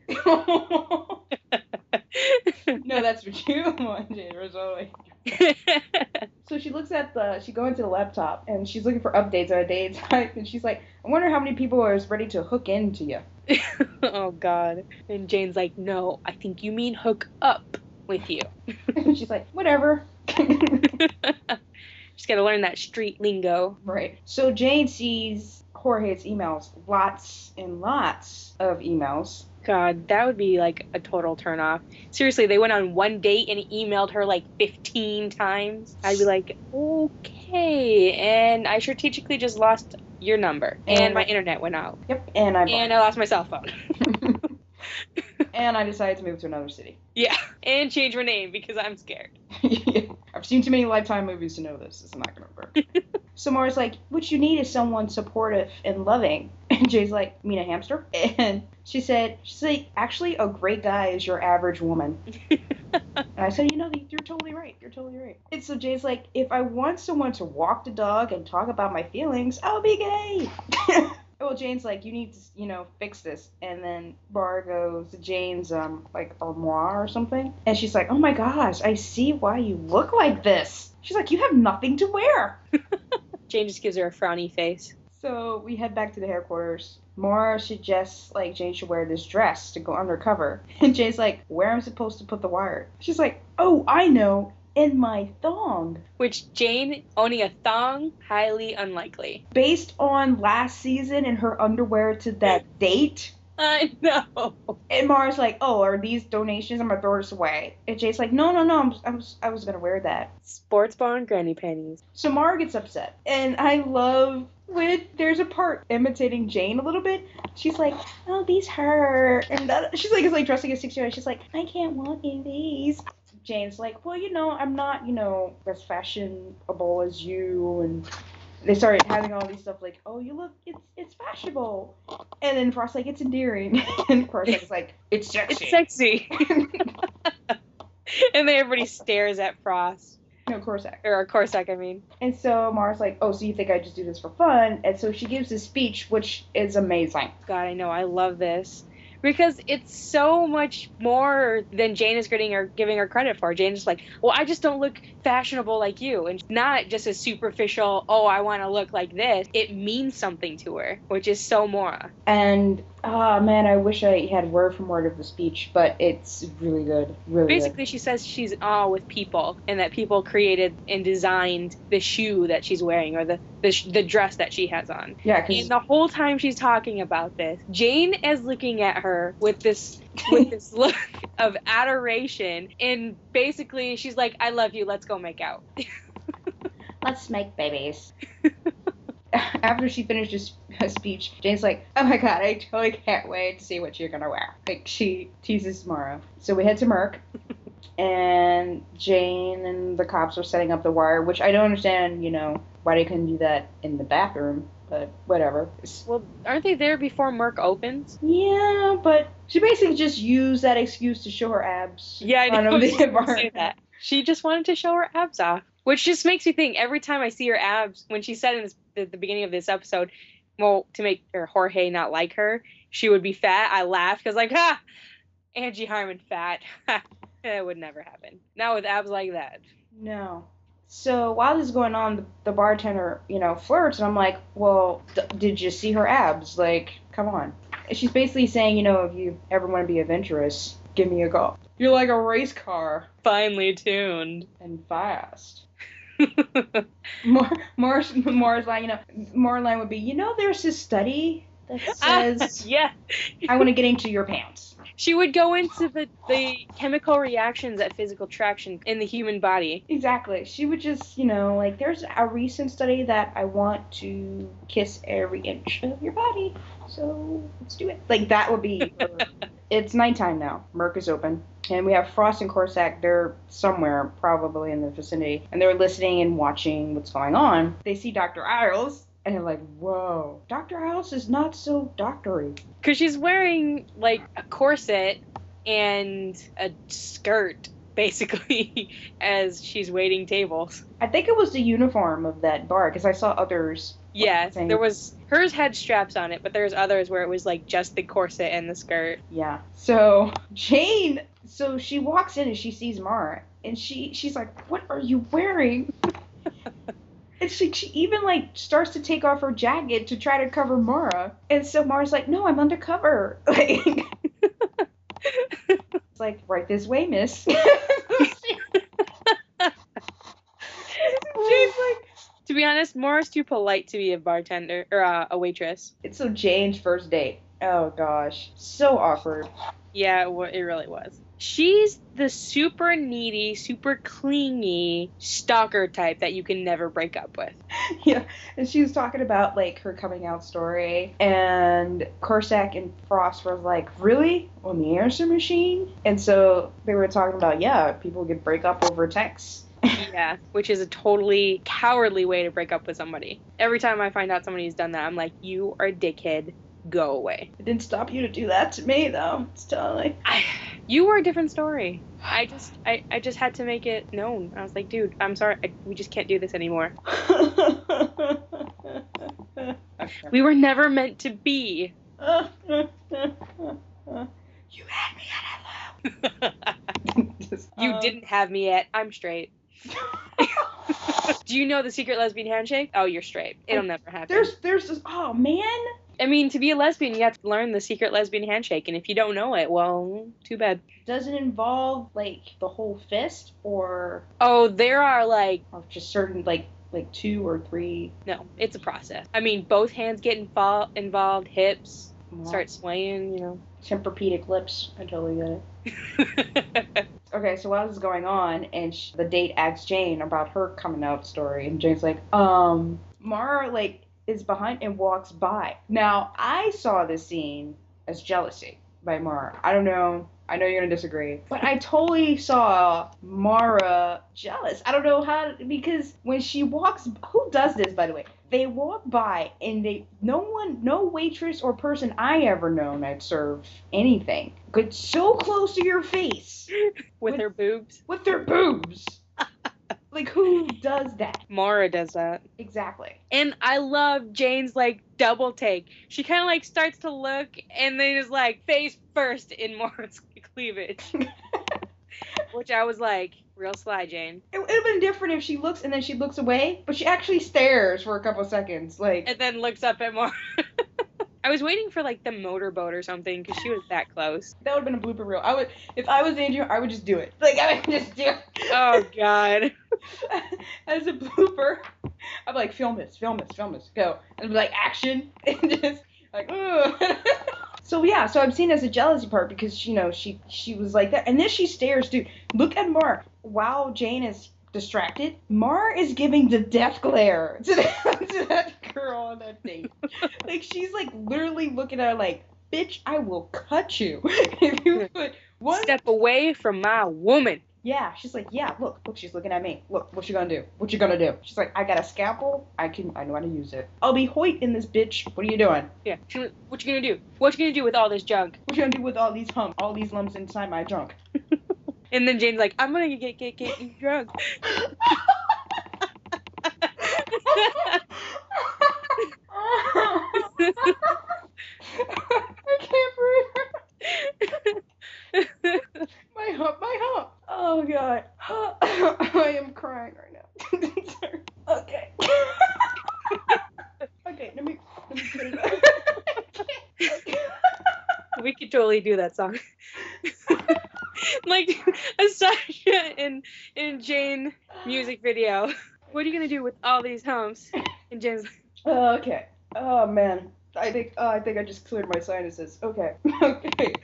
No, that's what you want, Jane Rizzoli. So she looks at the, she goes into the laptop and she's looking for updates on a day's type and she's like, I wonder how many people are ready to hook into you. Oh God. And Jane's like, no, I think you mean hook up with you. And she's like, whatever. She's got to learn that street lingo. Right. So Jane sees Jorge's emails, lots and lots of emails. God, that would be like a total turnoff. Seriously, they went on one date and he emailed her like fifteen times. I'd be like, okay. And I strategically just lost your number. And, and my internet went out. Yep. And I And I lost my cell phone. And I decided to move to another city. Yeah. And change my name because I'm scared. Yeah. I've seen too many Lifetime movies to know this. This is not going to work. So Mara's like, what you need is someone supportive and loving. And Jay's like, mean a hamster? And she said, she's like, actually, a great guy is your average woman. And I said, you know, you're totally right. You're totally right. And so Jay's like, if I want someone to walk the dog and talk about my feelings, I'll be gay. Well, Jane's like, you need to, you know, fix this. And then Bar goes to Jane's, um, like, armoire or something. And she's like, oh my gosh, I see why you look like this. She's like, you have nothing to wear. Jane just gives her a frowny face. So we head back to the headquarters. Mara suggests, like, Jane should wear this dress to go undercover. And Jane's like, where am I supposed to put the wire? She's like, oh, I know. In my thong. Which Jane owning a thong, highly unlikely. Based on last season and her underwear to that date. I know. And Mara's like, oh, are these donations? I'm going to throw this away. And Jane's like, no, no, no, I'm, I'm, I was going to wear that. Sports bra and granny panties. So Mara gets upset. And I love when there's a part imitating Jane a little bit. She's like, oh, these hurt. And that, she's like, it's like dressing a six-year-old. She's like, I can't walk in these. Jane's like, well, you know, I'm not, you know, as fashionable as you, and they started having all these stuff like, oh, you look, it's it's fashionable, and then Frost's like, it's endearing, and Corsac is like, it's sexy. It's sexy. And then everybody stares at Frost. No, Corsac. Or Corsac, I mean. And so Mara's like, oh, so you think I just do this for fun? And so she gives this speech, which is amazing. God, I know, I love this. Because it's so much more than Jane is getting her, giving her credit for. Jane is like, well, I just don't look fashionable like you. And not just a superficial, oh, I want to look like this. It means something to her, which is so Mora. And, oh, man, I wish I had word for word of the speech, but it's really good. Really Basically, good. she says she's in awe with people, and that people created and designed the shoe that she's wearing, or the, the, the dress that she has on. Yeah, because... And the whole time she's talking about this, Jane is looking at her with this with this look of adoration, and basically she's like, I love you, let's go make out. Let's make babies. After she finishes her speech, Jane's like, oh my god, I totally can't wait to see what you're gonna wear. Like, she teases Mara. So we head to Merc, and Jane and the cops are setting up the wire, which I don't understand, you know, why they couldn't do that in the bathroom. But whatever. Well, aren't they there before Merc opens? Yeah, but she basically just used that excuse to show her abs. Yeah, I know. The She, that. She just wanted to show her abs off. Which just makes me think, every time I see her abs, when she said in this, the, the beginning of this episode, well, to make her Jorge not like her, she would be fat, I laughed, because like, ha! Angie Harmon fat. It would never happen. Not with abs like that. No. So while this is going on, the, the bartender, you know, flirts, and I'm like, well, d- did you see her abs? Like, come on. And she's basically saying, you know, if you ever want to be adventurous, give me a go. You're like a race car. Finely tuned. And fast. more, more, more's line, you know, more line would be, you know, there's this study that says, yeah, I want to get into your pants. She would go into the, the chemical reactions at physical traction in the human body. Exactly. She would just, you know, like, there's a recent study that I want to kiss every inch of your body, so let's do it. Like, that would be her. It's nighttime now. Merc is open. And we have Frost and Corsac. They're somewhere, probably in the vicinity. And they're listening and watching what's going on. They see Doctor Isles. And they're like, whoa, Doctor Isles is not so doctory. Because she's wearing, like, a corset and a skirt, basically, as she's waiting tables. I think it was the uniform of that bar, because I saw others. Yeah, there was, hers had straps on it, but there's others where it was, like, just the corset and the skirt. Yeah. So, Jane, so she walks in and she sees Mara, and she she's like, what are you wearing? And she, she even, like, starts to take off her jacket to try to cover Mara. And so Mara's like, no, I'm undercover. Like, it's like, right this way, miss. Jane's like... To be honest, Mara's too polite to be a bartender, or uh, a waitress. It's so Jane's first date. Oh, gosh. So awkward. Yeah, it, w- it really was. She's the super needy, super clingy stalker type that you can never break up with. Yeah, and she was talking about, like, her coming out story, and Corsac and Frost was like, really? On the answer machine? And so they were talking about, yeah, people could break up over text. Yeah, which is a totally cowardly way to break up with somebody. Every time I find out somebody's done that, I'm like, you are a dickhead. Go away. It didn't stop you to do that to me, though. It's totally... I, you were a different story. I just I, I just had to make it known. I was like, dude, I'm sorry. I, we just can't do this anymore. We were never meant to be. You had me at hello. You um, didn't have me yet. I'm straight. Do you know the secret lesbian handshake? Oh, you're straight. It'll never happen. There's, there's this, oh, man. I mean, to be a lesbian, you have to learn the secret lesbian handshake, and if you don't know it, well, too bad. Does it involve, like, the whole fist, or... Oh, there are, like... Or just certain, like, like two or three... No, it's a process. I mean, both hands get invol- involved, hips, Wow. start swaying, you know. Tempur-Pedic lips. I totally get it. Okay, so while this is going on, and sh- the date asks Jane about her coming out story, and Jane's like, um, Mara, like, is behind and walks by. Now, I saw this scene as jealousy. by Mara. I don't know. I know you're gonna disagree, but I totally saw Mara jealous. I don't know how because when she walks, who does this by the way? They walk by and they no one, no waitress or person I ever known that served anything get so close to your face with, with her boobs. with their boobs. Like, who does that? Mara does that. Exactly. And I love Jane's, like, double take. She kind of, like, starts to look, and then is, like, face first in Mara's cleavage. Which I was like, real sly, Jane. It would have been different if she looks and then she looks away, but she actually stares for a couple seconds, like... And then looks up at Mara. I was waiting for, like, the motorboat or something, because she was that close. That would have been a blooper reel. I would, if I was Andrew, I would just do it. Like, I would just do it. Oh, God. As a blooper, I'd be like, film this, film this, film this, go. And I'd be like, action, and just, like, ugh. So, yeah, so I'm seeing it as a jealousy part, because, you know, she, she was like that. And then she stares, dude, look at Mara. While Jane is distracted, Mara is giving the death glare to that, to that girl on that date. Like, she's, like, literally looking at her like, bitch, I will cut you if you put one step away from my woman. Yeah, she's like, yeah, look, look, she's looking at me. Look, what you gonna do? What you gonna do? She's like, I got a scalpel. I can, I know how to use it. I'll be Hoyt in this bitch. What are you doing? Yeah. What you gonna do? What you gonna do with all this junk? What you gonna do with all these humps, all these lumps inside my junk? And then Jane's like, I'm gonna get get get you drunk. I can't breathe. My hump, my hump. Oh god. I am crying right now. Okay. Okay, let me let me put it up. Okay. We could totally do that song. Like a Sasha and and Jane music video. What are you gonna do with all these humps? And Jane's like, uh, okay. Oh man. I think uh, I think I just cleared my sinuses. Okay. Okay.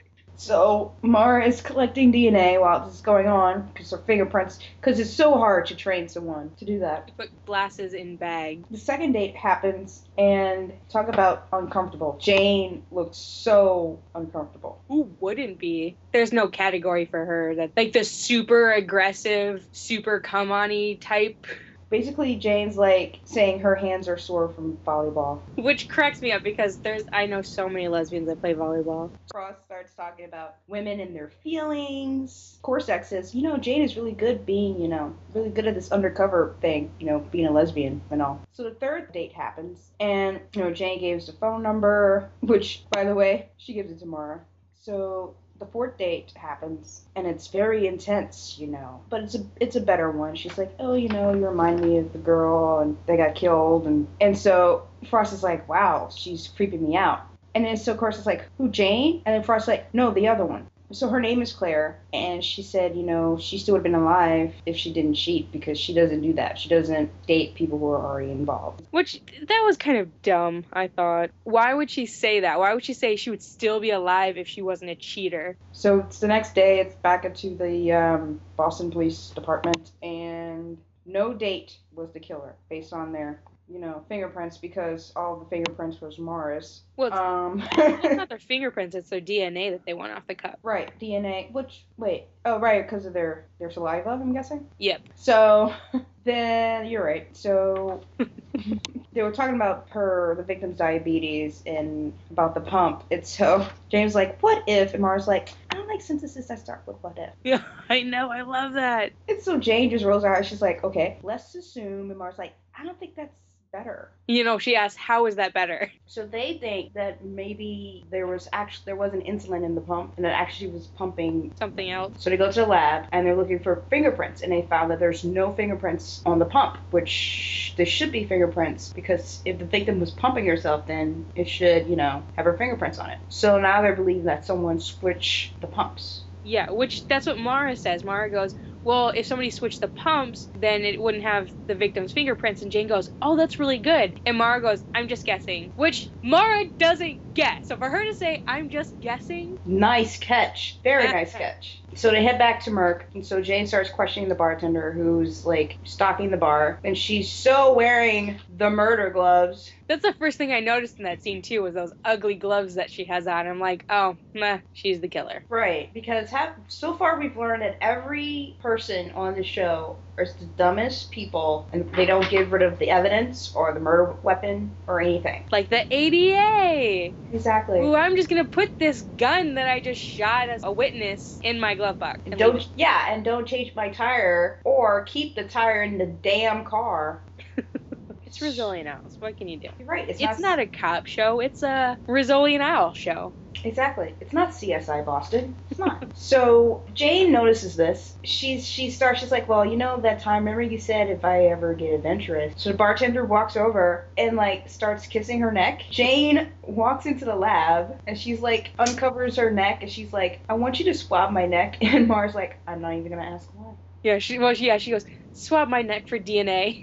So Mara is collecting D N A while this is going on because her fingerprints, because it's so hard to train someone to do that. put glasses in bag. The second date happens, and talk about uncomfortable. Jane looks so uncomfortable. Who wouldn't be? There's no category for her. That like the super aggressive, super come on-y type. Basically, Jane's like saying her hands are sore from volleyball. Which cracks me up because there's I know so many lesbians that play volleyball. Cross starts talking about women and their feelings. Corsac says, you know, Jane is really good being, you know, really good at this undercover thing, you know, being a lesbian and all. So the third date happens, and, you know, Jane gives the phone number, which, by the way, she gives it to Mara. So the fourth date happens, and it's very intense, you know. But it's a it's a better one. She's like, oh, you know, you remind me of the girl, and they got killed, and and so Frost is like, wow, she's creeping me out. And then so of course it's like, who, Jane? And then Frost's like, no, the other one. So her name is Claire, and she said, you know, she still would have been alive if she didn't cheat, because she doesn't do that. She doesn't date people who are already involved. Which, that was kind of dumb, I thought. Why would she say that? Why would she say she would still be alive if she wasn't a cheater? So it's the next day, it's back into the um, Boston Police Department, and no date was the killer, based on their, you know, fingerprints, because all the fingerprints was Mara's. Well, it's, um, it's not their fingerprints, it's their D N A that they want off the cup. Right, D N A, which, wait, oh, right, because of their, their saliva, I'm guessing? Yep. So, then, you're right, so, they were talking about her, the victim's diabetes, and about the pump, and so, James like, what if, and Mara's like, I don't like synthesis that start with what if. Yeah, I know, I love that. And so Jane just rolls her eyes, she's like, okay, let's assume, and Mara's like, I don't think that's better. You know, she asked, how is that better? So they think that maybe there was actually there wasn't insulin in the pump, and it actually was pumping something else. So they go to the lab, and they're looking for fingerprints, and they found that there's no fingerprints on the pump, which there should be fingerprints, because if the victim was pumping herself, then it should, you know, have her fingerprints on it. So now they believe that someone switched the pumps. Yeah, which that's what Mara says. Mara goes, well, if somebody switched the pumps, then it wouldn't have the victim's fingerprints. And Jane goes, oh, that's really good. And Mara goes, I'm just guessing. Which Mara doesn't get. So for her to say, I'm just guessing. Nice catch. Very nice catch. So they head back to Merc, and so Jane starts questioning the bartender who's, like, stocking the bar. And she's so wearing the murder gloves. That's the first thing I noticed in that scene, too, was those ugly gloves that she has on. I'm like, oh, meh, she's the killer. Right, because have, so far we've learned that every person on the show is the dumbest people, and they don't get rid of the evidence or the murder weapon or anything. Like the A D A! Exactly. Ooh, I'm just gonna put this gun that I just shot as a witness in my glove box. And don't, yeah, and don't change my tire or keep the tire in the damn car. It's Rizzoli and Isles. What can you do? You're right. It's, It's not, not a cop show. It's a Rizzoli and Isles show. Exactly. It's not C S I Boston. It's not. So Jane notices this. She's she starts. She's like, well, you know that time. Remember you said if I ever get adventurous. So the bartender walks over and like starts kissing her neck. Jane walks into the lab and she's like uncovers her neck and she's like, I want you to swab my neck. And Mara's like, I'm not even gonna ask why. Yeah. She well. Yeah. She goes, swab my neck for D N A.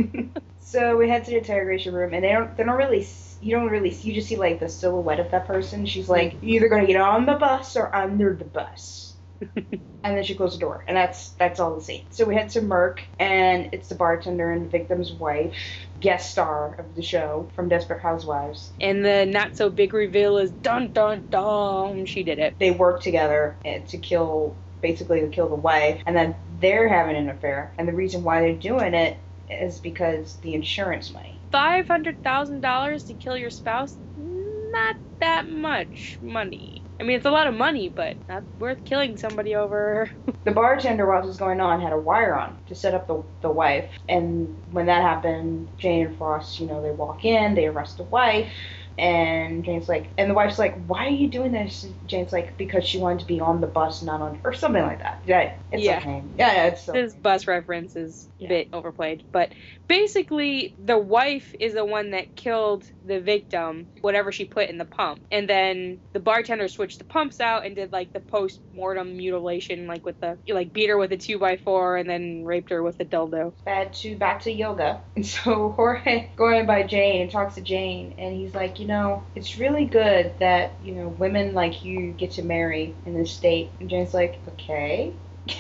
So we head to the interrogation room, and they don't, they don't really, you don't really, you just see, like, the silhouette of that person. She's like, you're either going to get on the bus or under the bus. And then she closes the door, and that's that's all the scene. So we head to Merc, and it's the bartender and the victim's wife, guest star of the show from Desperate Housewives. And the not-so-big reveal is, dun, dun, dun, she did it. They work together to kill, basically to kill the wife, and then they're having an affair. And the reason why they're doing it is because the insurance money. five hundred thousand dollars to kill your spouse? Not that much money. I mean, it's a lot of money, but not worth killing somebody over. The bartender, while this was going on, had a wire on to set up the, the wife. And when that happened, Jane and Frost, you know, they walk in, they arrest the wife. And Jane's like, and the wife's like, why are you doing this? Jane's like, because she wanted to be on the bus, not on, or something like that. Yeah, it's yeah. okay. Yeah, yeah, it's okay. This bus reference is Yeah. a bit overplayed, but basically the wife is the one that killed the victim, whatever she put in the pump, and then the bartender switched the pumps out and did like the post-mortem mutilation, like with the like beat her with a two by four and then raped her with a dildo. Bad to back to yoga. And so Jorge going by Jane talks to Jane, and he's like, you know, it's really good that, you know, women like you get to marry in this state. And Jane's like, okay.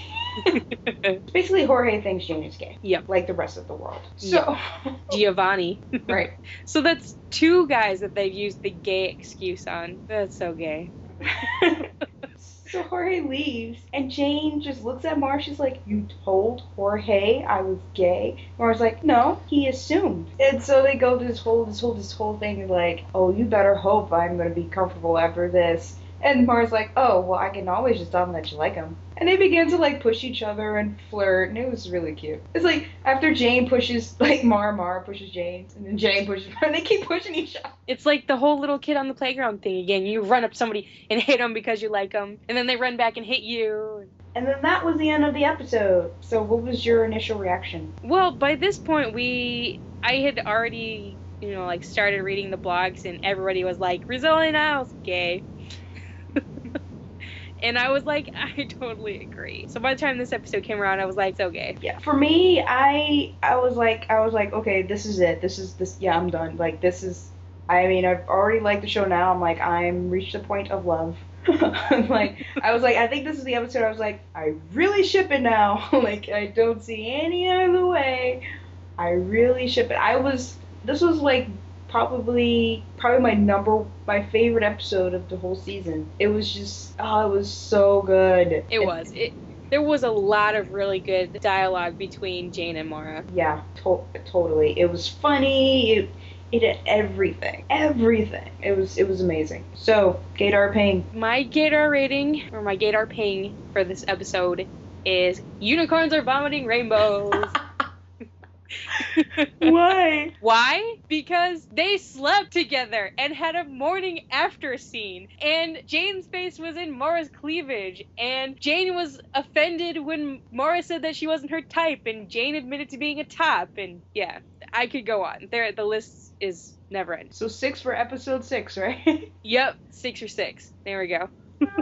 Basically, Jorge thinks Jane is gay. Yep. Like the rest of the world. So, Giovanni. right. So that's two guys that they've used the gay excuse on. That's so gay. So Jorge leaves, and Jane just looks at Mara. She's like, you told Jorge I was gay? Mara's like, no, he assumed. And so they go to this whole, this whole, this whole thing of like, oh, you better hope I'm going to be comfortable after this. And Mara's like, oh, well, I can always just tell him that you like him. And they begin to, like, push each other and flirt, and it was really cute. It's like, after Jane pushes, like, Mara, Mara pushes Jane, and then Jane pushes Mara, and they keep pushing each other. It's like the whole little kid on the playground thing again. You run up to somebody and hit them because you like them, and then they run back and hit you. And then that was the end of the episode. So what was your initial reaction? Well, by this point, we... I had already, you know, like, started reading the blogs, and everybody was like, Rizzoli and Isles, gay. And I was like, I totally agree. So by the time this episode came around, I was like, it's okay. Yeah. For me, I I was like I was like, okay, this is it. This is this. Yeah, I'm done. Like this is. I mean, I've already liked the show now. I'm like, I'm reached the point of love. Like I was like, I think this is the episode. I was like, I really ship it now. Like I don't see any other way. I really ship it. I was. This was like. Probably, probably my number, my favorite episode of the whole season. It was just, oh, it was so good. It was. It. There was a lot of really good dialogue between Jane and Mara. Yeah, to- totally. It was funny. It, it had everything, everything. It was, it was amazing. So, Gaydar Ping. My Gaydar rating, or my Gaydar Ping for this episode is unicorns are vomiting rainbows. Why? Why? Because they slept together and had a morning after scene. And Jane's face was in Mara's cleavage. And Jane was offended when Mara said that she wasn't her type. And Jane admitted to being a top. And yeah, I could go on. There, the list is never ending. So six for episode six, right? Yep, six or six. There we go.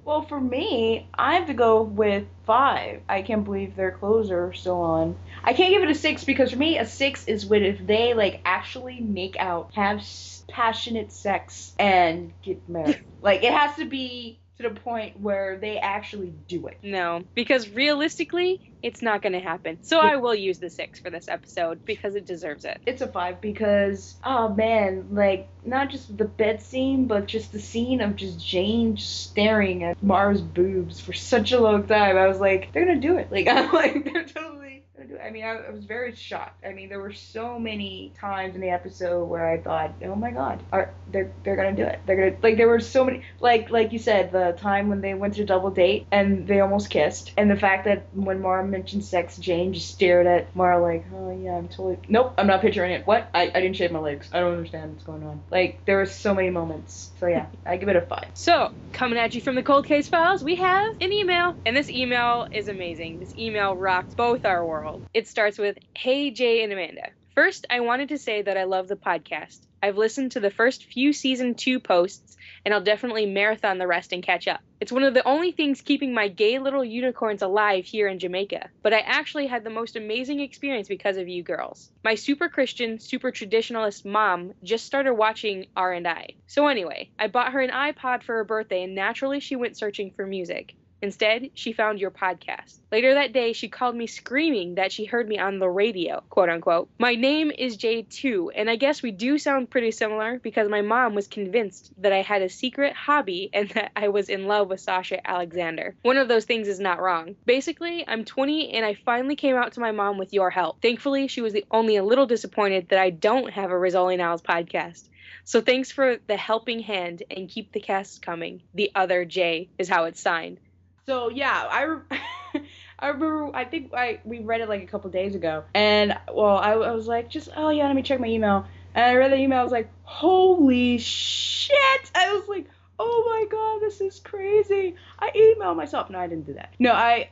Well, for me, I have to go with five. I can't believe their clothes are still on. I can't give it a six because for me, a six is when if they like actually make out, have s- passionate sex, and get married. Like it has to be to the point where they actually do it. No, because realistically, it's not going to happen. So I will use the six for this episode because it deserves it. It's a five because, oh man, like, not just the bed scene, but just the scene of just Jane just staring at Mara's boobs for such a long time. I was like, they're gonna do it. Like, I'm like, they're totally gonna do it. I mean, I, I was very shocked. I mean, there were so many times in the episode where I thought, oh my god, are they're they're gonna do it. They're gonna, like, there were so many, like, like you said, the time when they went to double date and they almost kissed, and the fact that when Mara mentioned sex, Jane just stared at Mara like, oh yeah, I'm totally, nope, I'm not picturing it. What? I, I didn't shave my legs. I don't understand what's going on. Like, there were so many moments. So yeah, I give it a five. So, coming at you from the Cold Case Files, we have an email. And this email is amazing. This email rocks both our world. It starts with, Hey Jay and Amanda. First, I wanted to say that I love the podcast. I've listened to the first few season two posts, and I'll definitely marathon the rest and catch up. It's one of the only things keeping my gay little unicorns alive here in Jamaica, but I actually had the most amazing experience because of you girls. My super Christian, super traditionalist mom just started watching R and I. So anyway, I bought her an iPod for her birthday, and naturally she went searching for music. Instead, she found your podcast. Later that day, she called me screaming that she heard me on the radio, quote unquote. My name is Jade too, and I guess we do sound pretty similar because my mom was convinced that I had a secret hobby and that I was in love with Sasha Alexander. One of those things is not wrong. Basically, I'm twenty and I finally came out to my mom with your help. Thankfully, she was the only a little disappointed that I don't have a Rizzoli Niles podcast. So thanks for the helping hand and keep the cast coming. The other J is how it's signed. So yeah, I, re- I remember, I think I we read it like a couple days ago, and well, I, I was like, just, oh yeah, let me check my email, and I read the email, I was like, holy shit, I was like, oh my god, this is crazy, I emailed myself, no, I didn't do that, no, I,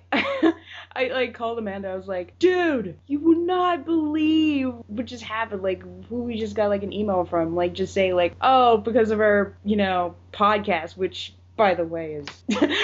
I like called Amanda, I was like, dude, you would not believe what just happened, like, who we just got like an email from, like, just saying like, oh, because of our, you know, podcast, which, by the way, is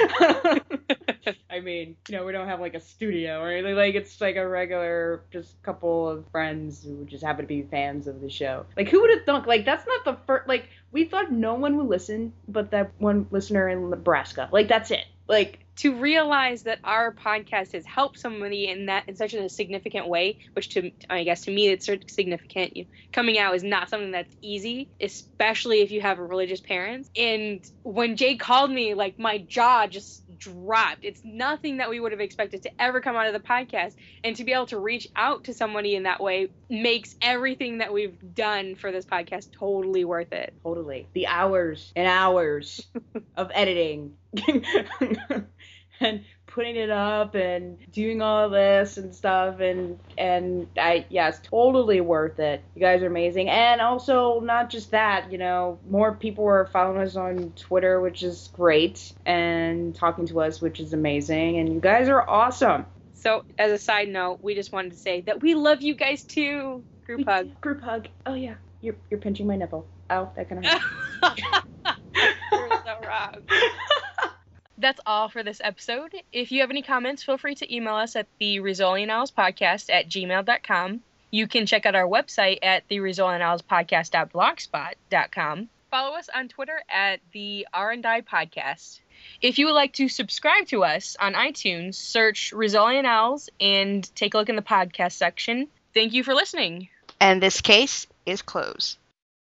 I mean, you know, we don't have like a studio or anything. Like, it's like a regular, just couple of friends who just happen to be fans of the show. Like, who would have thought? Like, that's not the first. Like, we thought no one would listen, but that one listener in Nebraska. Like, that's it. Like, to realize that our podcast has helped somebody in that in such a significant way, which to I guess to me it's significant. You, coming out is not something that's easy, especially if you have religious parents. And when Jay called me, like, my jaw just dropped. It's nothing that we would have expected to ever come out of the podcast, and to be able to reach out to somebody in that way makes everything that we've done for this podcast totally worth it. Totally. The hours and hours of editing and putting it up and doing all this and stuff, and and I yeah, it's totally worth it. You guys are amazing. And also, not just that, you know, more people are following us on Twitter, which is great, and talking to us, which is amazing, and you guys are awesome. So, as a side note, we just wanted to say that we love you guys too. Group we hug. Do. Group hug. Oh yeah, you're you're pinching my nipple. Oh, that kind of hurt. You're so wrong. That's all for this episode. If you have any comments, feel free to email us at the Rizzoli Niles podcast at gmail dot com. You can check out our website at the Rizzoli Niles podcast dot blogspot dot com. Follow us on Twitter at the R and I podcast. If you would like to subscribe to us on iTunes, search Rizzoli Niles and take a look in the podcast section. Thank you for listening. And this case is closed.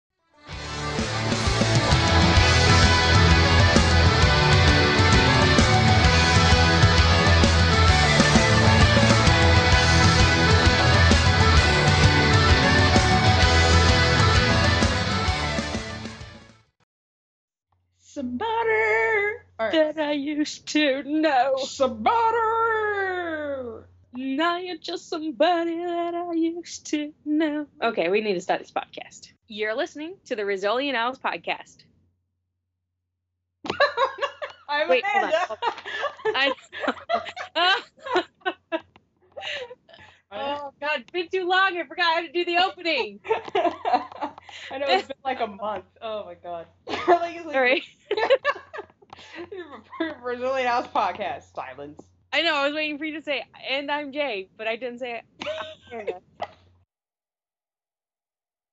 Somebody right. that I used to know. Somebody. Now you're just somebody that I used to know. Okay, we need to start this podcast. You're listening to the Rizzoli Niles podcast. I'm Wait, Amanda. hold on. I Oh, God, it's been too long. I forgot how to do the opening. I know, it's been like a month. Oh, my God. Like, it's like, All right. Brazilian House Podcast. Silence. I know, I was waiting for you to say, and I'm Jay, but I didn't say it.